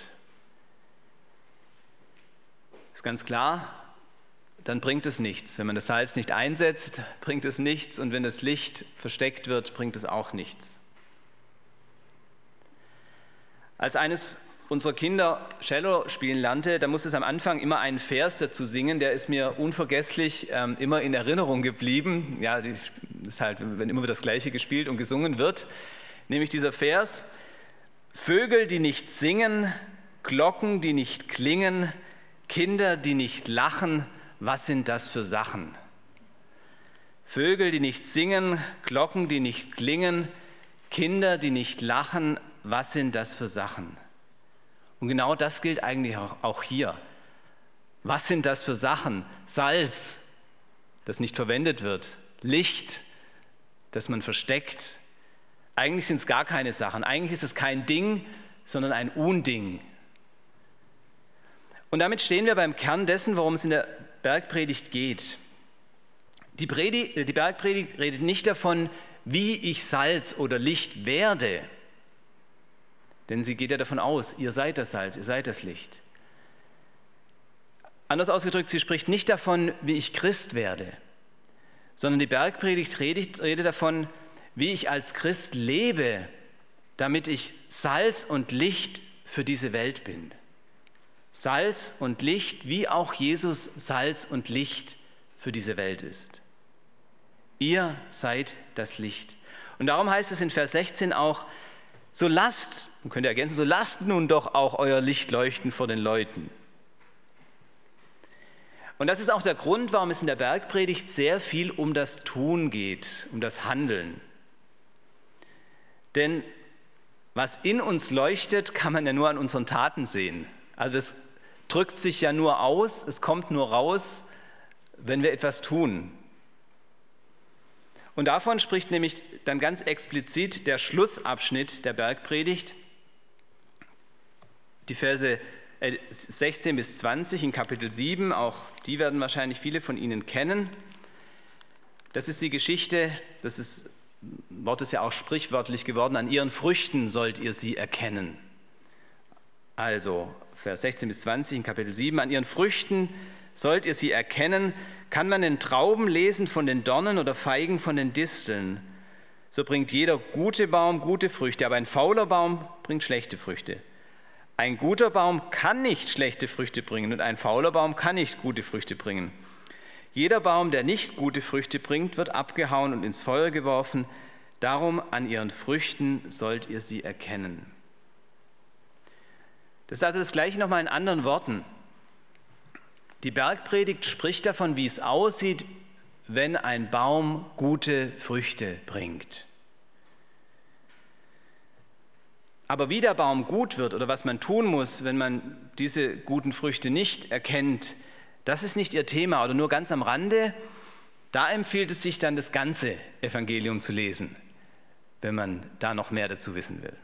[SPEAKER 2] Ist ganz klar, dann bringt es nichts. Wenn man das Salz nicht einsetzt, bringt es nichts. Und wenn das Licht versteckt wird, bringt es auch nichts. Als eines unserer Kinder Cello spielen lernte, da musste es am Anfang immer einen Vers dazu singen, der ist mir unvergesslich ähm, immer in Erinnerung geblieben. Ja, das ist halt, wenn immer wieder das Gleiche gespielt und gesungen wird, nämlich dieser Vers: Vögel, die nicht singen, Glocken, die nicht klingen, Kinder, die nicht lachen, was sind das für Sachen? Vögel, die nicht singen, Glocken, die nicht klingen, Kinder, die nicht lachen, was sind das für Sachen? Und genau das gilt eigentlich auch hier. Was sind das für Sachen? Salz, das nicht verwendet wird. Licht, das man versteckt. Eigentlich sind es gar keine Sachen. Eigentlich ist es kein Ding, sondern ein Unding. Und damit stehen wir beim Kern dessen, worum es in der Bergpredigt geht. Die, Predigt, die Bergpredigt redet nicht davon, wie ich Salz oder Licht werde. Denn sie geht ja davon aus, ihr seid das Salz, ihr seid das Licht. Anders ausgedrückt, sie spricht nicht davon, wie ich Christ werde, sondern die Bergpredigt redet, redet davon, wie ich als Christ lebe, damit ich Salz und Licht für diese Welt bin. Salz und Licht, wie auch Jesus Salz und Licht für diese Welt ist. Ihr seid das Licht. Und darum heißt es in Vers sechzehn auch, so lasst, man könnte ergänzen, so lasst nun doch auch euer Licht leuchten vor den Leuten. Und das ist auch der Grund, warum es in der Bergpredigt sehr viel um das Tun geht, um das Handeln. Denn was in uns leuchtet, kann man ja nur an unseren Taten sehen. Also das drückt sich ja nur aus, es kommt nur raus, wenn wir etwas tun. Und davon spricht nämlich dann ganz explizit der Schlussabschnitt der Bergpredigt, die Verse sechzehn bis zwanzig in Kapitel sieben, auch die werden wahrscheinlich viele von Ihnen kennen. Das ist die Geschichte, das ist, Wort ist ja auch sprichwörtlich geworden, an ihren Früchten sollt ihr sie erkennen. Also Vers sechzehn bis zwanzig in Kapitel sieben, an ihren Früchten sollt ihr sie erkennen. Kann man den Trauben lesen von den Dornen oder Feigen von den Disteln? So bringt jeder gute Baum gute Früchte, aber ein fauler Baum bringt schlechte Früchte. Ein guter Baum kann nicht schlechte Früchte bringen und ein fauler Baum kann nicht gute Früchte bringen. Jeder Baum, der nicht gute Früchte bringt, wird abgehauen und ins Feuer geworfen. Darum an ihren Früchten sollt ihr sie erkennen. Das ist also das Gleiche nochmal in anderen Worten. Die Bergpredigt spricht davon, wie es aussieht, wenn ein Baum gute Früchte bringt. Aber wie der Baum gut wird oder was man tun muss, wenn man diese guten Früchte nicht erkennt, das ist nicht ihr Thema oder nur ganz am Rande. Da empfiehlt es sich dann, das ganze Evangelium zu lesen, wenn man da noch mehr dazu wissen will.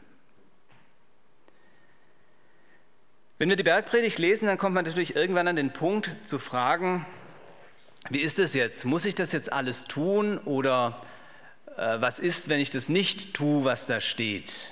[SPEAKER 2] Wenn wir die Bergpredigt lesen, dann kommt man natürlich irgendwann an den Punkt zu fragen, wie ist das jetzt? Muss ich das jetzt alles tun oder äh, was ist, wenn ich das nicht tue, was da steht?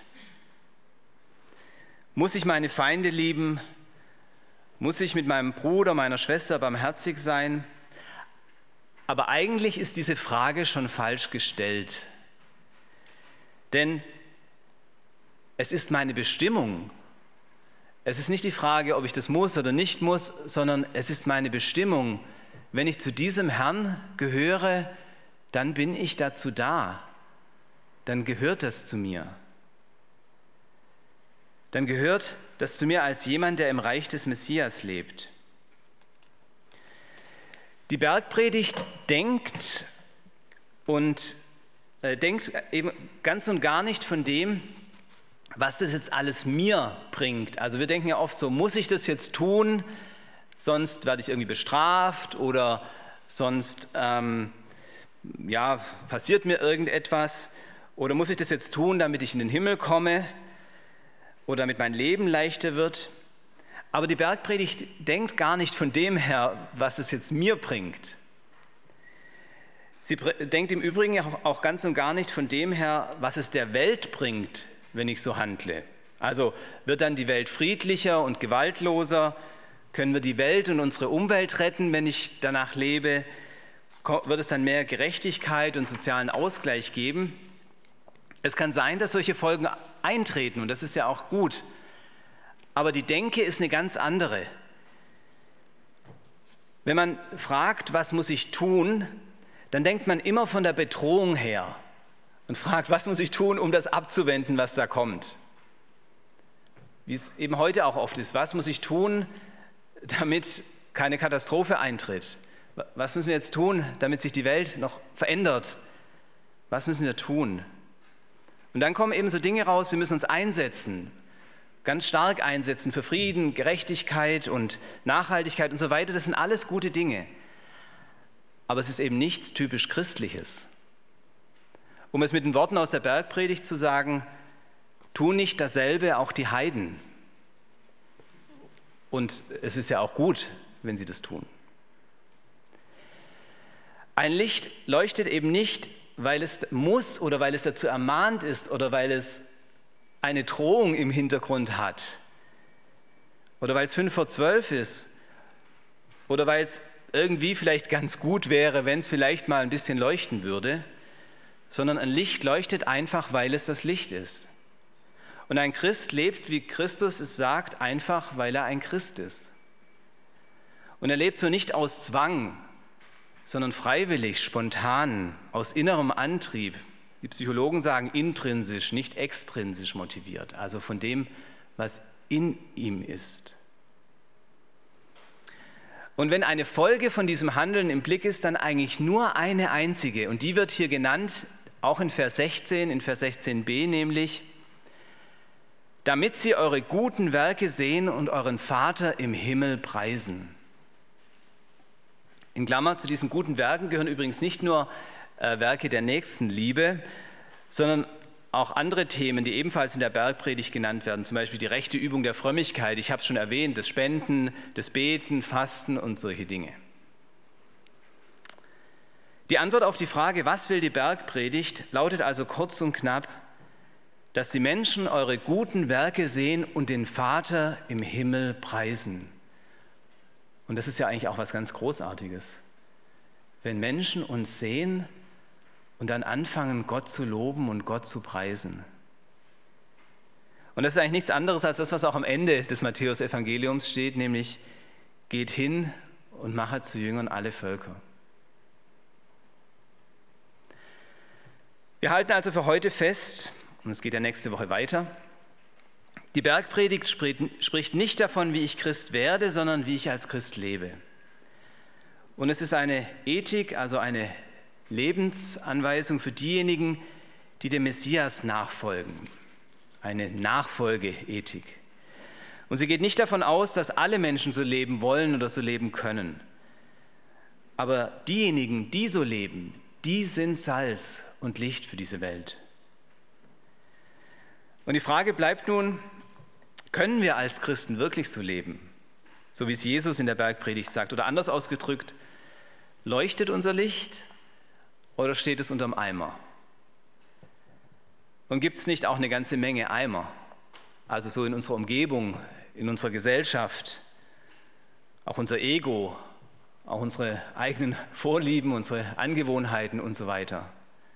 [SPEAKER 2] Muss ich meine Feinde lieben? Muss ich mit meinem Bruder, meiner Schwester barmherzig sein? Aber eigentlich ist diese Frage schon falsch gestellt. Denn es ist meine Bestimmung. Es ist nicht die Frage, ob ich das muss oder nicht muss, sondern es ist meine Bestimmung. Wenn ich zu diesem Herrn gehöre, dann bin ich dazu da. Dann gehört das zu mir. Dann gehört das zu mir als jemand, der im Reich des Messias lebt. Die Bergpredigt denkt und äh, denkt eben ganz und gar nicht von dem, was das jetzt alles mir bringt. Also wir denken ja oft so, muss ich das jetzt tun, sonst werde ich irgendwie bestraft oder sonst ähm, ja, passiert mir irgendetwas oder muss ich das jetzt tun, damit ich in den Himmel komme oder damit mein Leben leichter wird. Aber die Bergpredigt denkt gar nicht von dem her, was es jetzt mir bringt. Sie denkt im Übrigen auch ganz und gar nicht von dem her, was es der Welt bringt, wenn ich so handle. Also wird dann die Welt friedlicher und gewaltloser? Können wir die Welt und unsere Umwelt retten, wenn ich danach lebe? Wird es dann mehr Gerechtigkeit und sozialen Ausgleich geben? Es kann sein, dass solche Folgen eintreten und das ist ja auch gut. aber die Denke ist eine ganz andere. Wenn man fragt, was muss ich tun, dann denkt man immer von der Bedrohung her und fragt, was muss ich tun, um das abzuwenden, was da kommt. Wie es eben heute auch oft ist, was muss ich tun, damit keine Katastrophe eintritt? Was müssen wir jetzt tun, damit sich die Welt noch verändert? Was müssen wir tun? Und dann kommen eben so Dinge raus, wir müssen uns einsetzen, ganz stark einsetzen für Frieden, Gerechtigkeit und Nachhaltigkeit und so weiter. Das sind alles gute Dinge. Aber es ist eben nichts typisch Christliches. Um es mit den Worten aus der Bergpredigt zu sagen, tun nicht dasselbe auch die Heiden. Und es ist ja auch gut, wenn sie das tun. Ein Licht leuchtet eben nicht, weil es muss oder weil es dazu ermahnt ist oder weil es eine Drohung im Hintergrund hat oder weil es fünf vor zwölf ist oder weil es irgendwie vielleicht ganz gut wäre, wenn es vielleicht mal ein bisschen leuchten würde, sondern ein Licht leuchtet einfach, weil es das Licht ist. Und ein Christ lebt, wie Christus es sagt, einfach, weil er ein Christ ist. Und er lebt so nicht aus Zwang, sondern freiwillig, spontan, aus innerem Antrieb. Die Psychologen sagen intrinsisch, nicht extrinsisch motiviert, also von dem, was in ihm ist. Und wenn eine Folge von diesem Handeln im Blick ist, dann eigentlich nur eine einzige. Und die wird hier genannt, auch in Vers sechzehn, in Vers sechzehn b nämlich, damit sie eure guten Werke sehen und euren Vater im Himmel preisen. In Klammer, zu diesen guten Werken gehören übrigens nicht nur äh, Werke der Nächstenliebe, sondern auch andere Themen, die ebenfalls in der Bergpredigt genannt werden, zum Beispiel die rechte Übung der Frömmigkeit, ich habe es schon erwähnt, das Spenden, das Beten, Fasten und solche Dinge. Die Antwort auf die Frage, was will die Bergpredigt, lautet also kurz und knapp, dass die Menschen eure guten Werke sehen und den Vater im Himmel preisen. Und das ist ja eigentlich auch was ganz Großartiges. Wenn Menschen uns sehen und dann anfangen, Gott zu loben und Gott zu preisen. Und das ist eigentlich nichts anderes als das, was auch am Ende des Matthäus-Evangeliums steht, nämlich geht hin und machet zu Jüngern alle Völker. Wir halten also für heute fest, und es geht ja nächste Woche weiter, die Bergpredigt spricht nicht davon, wie ich Christ werde, sondern wie ich als Christ lebe. Und es ist eine Ethik, also eine Lebensanweisung für diejenigen, die dem Messias nachfolgen. Eine Nachfolgeethik. Und sie geht nicht davon aus, dass alle Menschen so leben wollen oder so leben können. Aber diejenigen, die so leben, die sind Salz und Licht für diese Welt. Und die Frage bleibt nun, können wir als Christen wirklich so leben, so wie es Jesus in der Bergpredigt sagt? Oder anders ausgedrückt, leuchtet unser Licht oder steht es unterm Eimer? Und gibt es nicht auch eine ganze Menge Eimer, also so in unserer Umgebung, in unserer Gesellschaft, auch unser Ego, auch unsere eigenen Vorlieben, unsere Angewohnheiten und so weiter?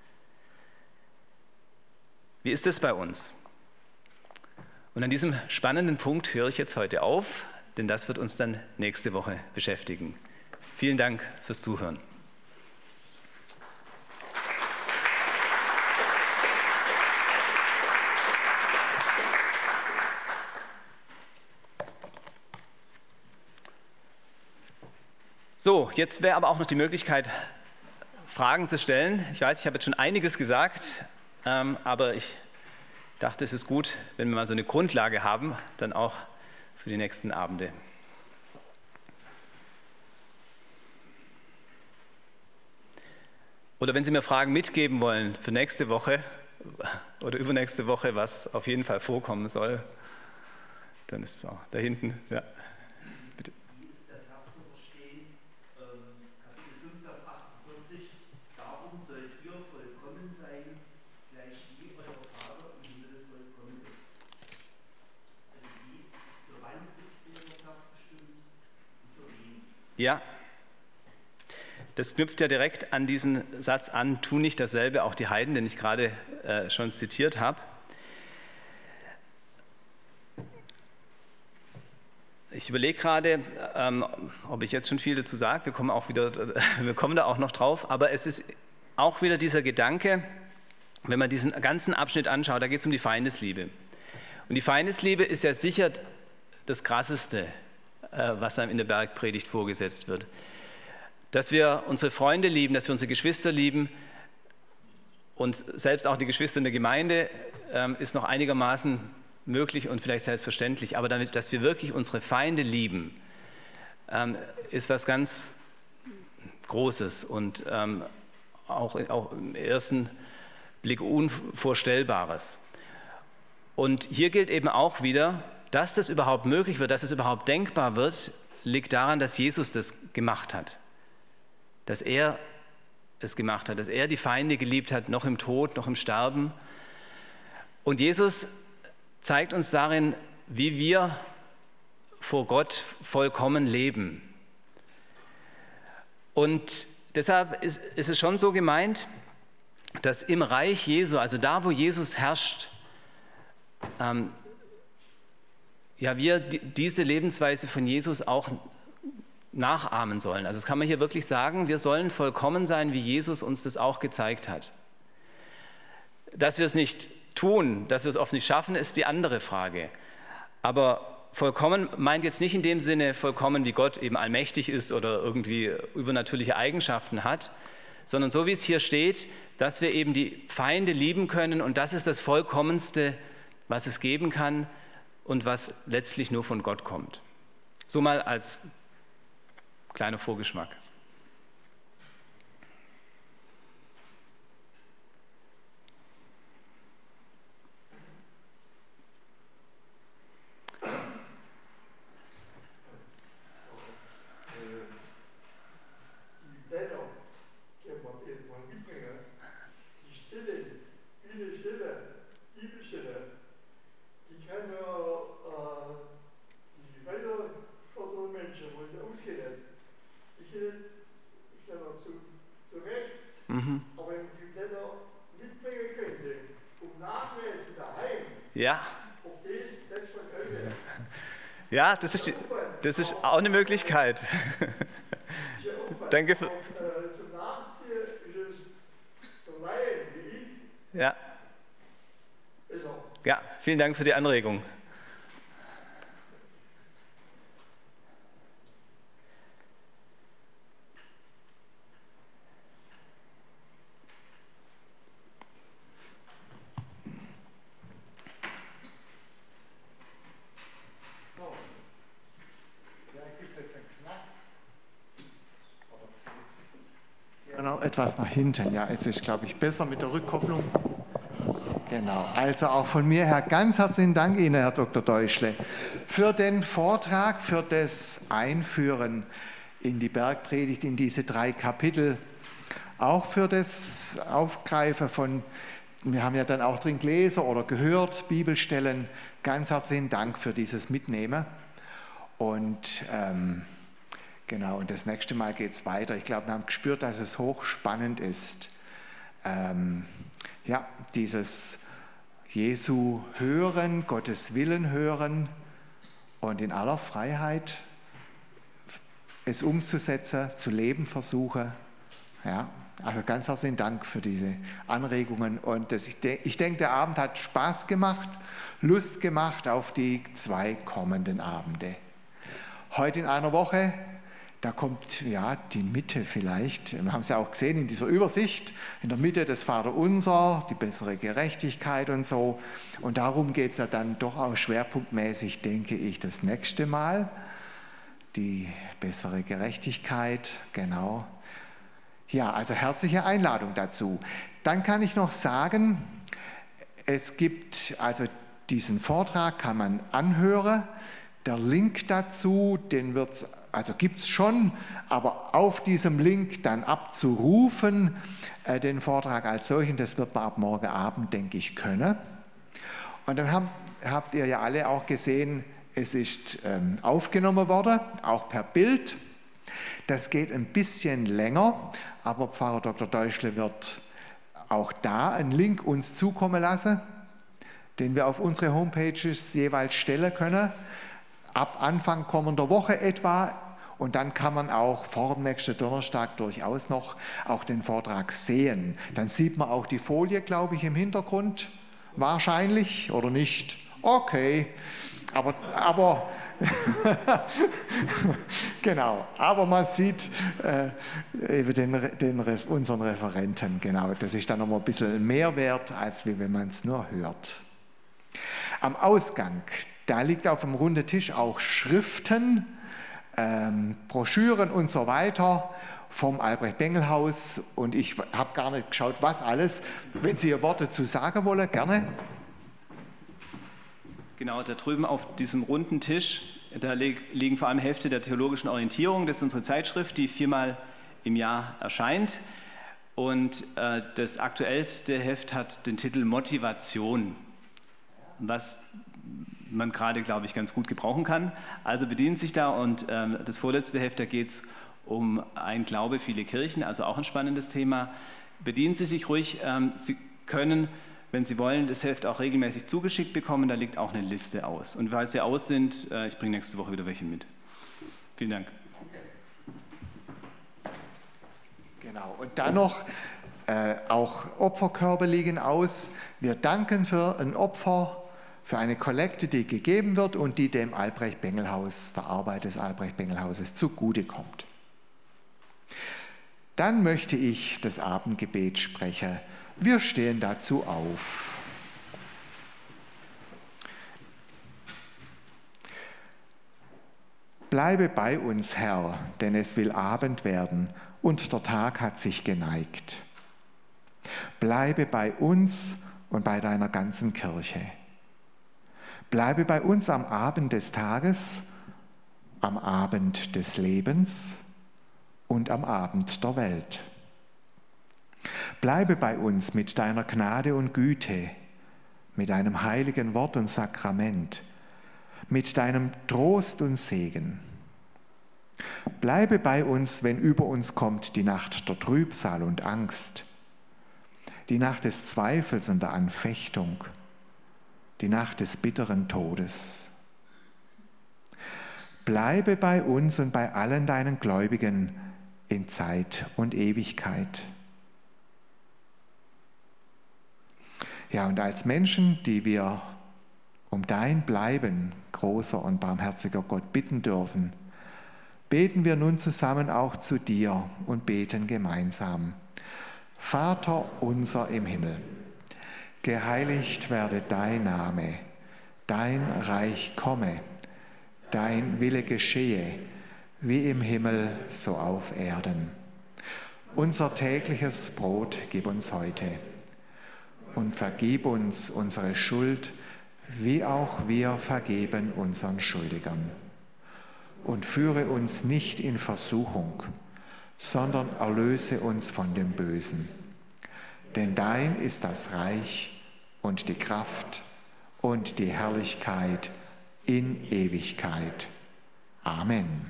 [SPEAKER 2] Wie ist es bei uns? Und an diesem spannenden Punkt höre ich jetzt heute auf, denn das wird uns dann nächste Woche beschäftigen. Vielen Dank fürs Zuhören. So, jetzt wäre aber auch noch die Möglichkeit, Fragen zu stellen. Ich weiß, ich habe jetzt schon einiges gesagt, ähm, aber ich dachte, es ist gut, wenn wir mal so eine Grundlage haben, dann auch für die nächsten Abende. Oder wenn Sie mir Fragen mitgeben wollen für nächste Woche oder übernächste Woche, was auf jeden Fall vorkommen soll, dann ist es auch da hinten. Ja, bitte.
[SPEAKER 3] Wie ist der Vers zu verstehen? Ähm, Kapitel fünf, Vers achtundvierzig. Darum sollt ihr vollkommen sein, gleich wie euer Vater im Himmel vollkommen ist. Also wie, für wann ist dieser Vers bestimmt und für wen?
[SPEAKER 2] Ja. Das knüpft ja direkt an diesen Satz an, tu nicht dasselbe, auch die Heiden, den ich gerade äh, schon zitiert habe. ich überlege gerade, ähm, ob ich jetzt schon viel dazu sage. Wir kommen auch wieder, wir kommen da auch noch drauf. Aber es ist auch wieder dieser Gedanke, wenn man diesen ganzen Abschnitt anschaut, da geht es um die Feindesliebe. Und die Feindesliebe ist ja sicher das Krasseste, äh, was einem in der Bergpredigt vorgesetzt wird. Dass wir unsere Freunde lieben, dass wir unsere Geschwister lieben und selbst auch die Geschwister in der Gemeinde ähm, ist noch einigermaßen möglich und vielleicht selbstverständlich. Aber damit, dass wir wirklich unsere Feinde lieben, ähm, ist was ganz Großes und ähm, auch, auch im ersten Blick Unvorstellbares. Und hier gilt eben auch wieder, dass das überhaupt möglich wird, dass es überhaupt denkbar wird, liegt daran, dass Jesus das gemacht hat. Dass er es gemacht hat, dass er die Feinde geliebt hat, noch im Tod, noch im Sterben. Und Jesus zeigt uns darin, wie wir vor Gott vollkommen leben. Und deshalb ist, ist es schon so gemeint, dass im Reich Jesu, also da, wo Jesus herrscht, ähm, ja, wir die, diese Lebensweise von Jesus auch nachahmen sollen. Also das kann man hier wirklich sagen, wir sollen vollkommen sein, wie Jesus uns das auch gezeigt hat. Dass wir es nicht tun, dass wir es oft nicht schaffen, ist die andere Frage. Aber vollkommen meint jetzt nicht in dem Sinne vollkommen, wie Gott eben allmächtig ist oder irgendwie übernatürliche Eigenschaften hat, sondern so wie es hier steht, dass wir eben die Feinde lieben können und das ist das Vollkommenste, was es geben kann und was letztlich nur von Gott kommt. So mal als kleiner Vorgeschmack. Mhm.
[SPEAKER 4] Aber wenn die Blätter mitbringen könnte, um nachlesen daheim,
[SPEAKER 2] ja.
[SPEAKER 4] ob das das von Eltern.
[SPEAKER 2] Ja, das ist, die, das ist auch eine Möglichkeit. Danke für.
[SPEAKER 4] Zum Nachziehen ist es zum Laien wie ich.
[SPEAKER 2] Ja. Ja, vielen Dank für die Anregung.
[SPEAKER 1] Genau, etwas nach hinten. Ja, jetzt ist, glaube ich, besser mit der Rückkopplung. Genau. Also auch von mir her ganz herzlichen Dank Ihnen, Herr Doktor Deuschle, für den Vortrag, für das Einführen in die Bergpredigt, in diese drei Kapitel, auch für das Aufgreifen von, wir haben ja dann auch drin gelesen oder gehört, Bibelstellen. Ganz herzlichen Dank für dieses Mitnehmen. Und ähm, genau, und das nächste Mal geht es weiter. Ich glaube, wir haben gespürt, dass es hochspannend ist. Ähm, ja, dieses Jesu hören, Gottes Willen hören und in aller Freiheit es umzusetzen, zu leben versuchen. Ja, also ganz herzlichen Dank für diese Anregungen. Und das, ich, de- ich denke, der Abend hat Spaß gemacht, Lust gemacht auf die zwei kommenden Abende. Heute in einer Woche, da kommt ja die Mitte vielleicht, wir haben es ja auch gesehen in dieser Übersicht, in der Mitte das Vaterunser, die bessere Gerechtigkeit und so. Und darum geht es ja dann doch auch schwerpunktmäßig, denke ich, das nächste Mal. Die bessere Gerechtigkeit, genau. Ja, also herzliche Einladung dazu. Dann kann ich noch sagen, es gibt, also diesen Vortrag kann man anhören. Der Link dazu, den wird's, also gibt es schon, aber auf diesem Link dann abzurufen, äh, den Vortrag als solchen, das wird man ab morgen Abend, denke ich, können. Und dann habt, habt ihr ja alle auch gesehen, es ist ähm, aufgenommen worden, auch per Bild. Das geht ein bisschen länger, aber Pfarrer Doktor Deuschle wird auch da einen Link uns zukommen lassen, den wir auf unsere Homepages jeweils stellen können. ab Anfang kommender Woche etwa. Und dann kann man auch vor dem nächsten Donnerstag durchaus noch auch den Vortrag sehen. Dann sieht man auch die Folie, glaube ich, im Hintergrund. Wahrscheinlich oder nicht? Okay. Aber, aber genau, aber man sieht äh, eben den, den, unseren Referenten, genau. Das ist dann nochmal ein bisschen mehr wert, als wenn man es nur hört. Am Ausgang, da liegt auf dem runden Tisch auch Schriften, ähm, Broschüren und so weiter vom Albrecht-Bengel-Haus. Und ich habe gar nicht geschaut, was alles. Wenn Sie Ihr Wort dazu sagen wollen, gerne.
[SPEAKER 2] Genau, da drüben auf diesem runden Tisch, da liegen vor allem Hefte der theologischen Orientierung. Das ist unsere Zeitschrift, die viermal im Jahr erscheint. Und äh, das aktuellste Heft hat den Titel Motivation, was man gerade, glaube ich, ganz gut gebrauchen kann. Also bedienen sich da. Und ähm, das vorletzte Heft, da geht es um ein Glaube, viele Kirchen, also auch ein spannendes Thema. Bedienen Sie sich ruhig. Ähm, Sie können, wenn Sie wollen, das Heft auch regelmäßig zugeschickt bekommen. Da liegt auch eine Liste aus. Und falls Sie aus sind, äh, ich bringe nächste Woche wieder welche mit. Vielen Dank.
[SPEAKER 1] Genau. Und dann noch, äh, auch Opferkörbe liegen aus. Wir danken für ein Opfer, für eine Kollekte, die gegeben wird und die dem Albrecht-Bengel-Haus, der Arbeit des Albrecht-Bengel-Hauses zugutekommt. Dann möchte ich das Abendgebet sprechen. Wir stehen dazu auf. Bleibe bei uns, Herr, denn es will Abend werden und der Tag hat sich geneigt. Bleibe bei uns und bei deiner ganzen Kirche. Bleibe bei uns am Abend des Tages, am Abend des Lebens und am Abend der Welt. Bleibe bei uns mit deiner Gnade und Güte, mit deinem heiligen Wort und Sakrament, mit deinem Trost und Segen. Bleibe bei uns, wenn über uns kommt die Nacht der Trübsal und Angst, die Nacht des Zweifels und der Anfechtung, die Nacht des bitteren Todes. Bleibe bei uns und bei allen deinen Gläubigen in Zeit und Ewigkeit. Ja, und als Menschen, die wir um dein Bleiben, großer und barmherziger Gott, bitten dürfen, beten wir nun zusammen auch zu dir und beten gemeinsam. Vater unser im Himmel, geheiligt werde dein Name, dein Reich komme, dein Wille geschehe, wie im Himmel, so auf Erden. Unser tägliches Brot gib uns heute und vergib uns unsere Schuld, wie auch wir vergeben unseren Schuldigern. Und führe uns nicht in Versuchung, sondern erlöse uns von dem Bösen. Denn dein ist das Reich und die Kraft und die Herrlichkeit in Ewigkeit. Amen.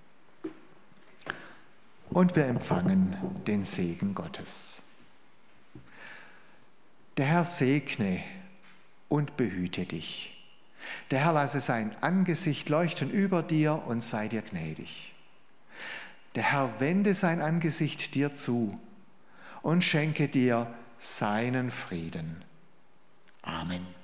[SPEAKER 1] Und wir empfangen den Segen Gottes. Der Herr segne und behüte dich. Der Herr lasse sein Angesicht leuchten über dir und sei dir gnädig. Der Herr wende sein Angesicht dir zu und schenke dir seinen Frieden. Amen.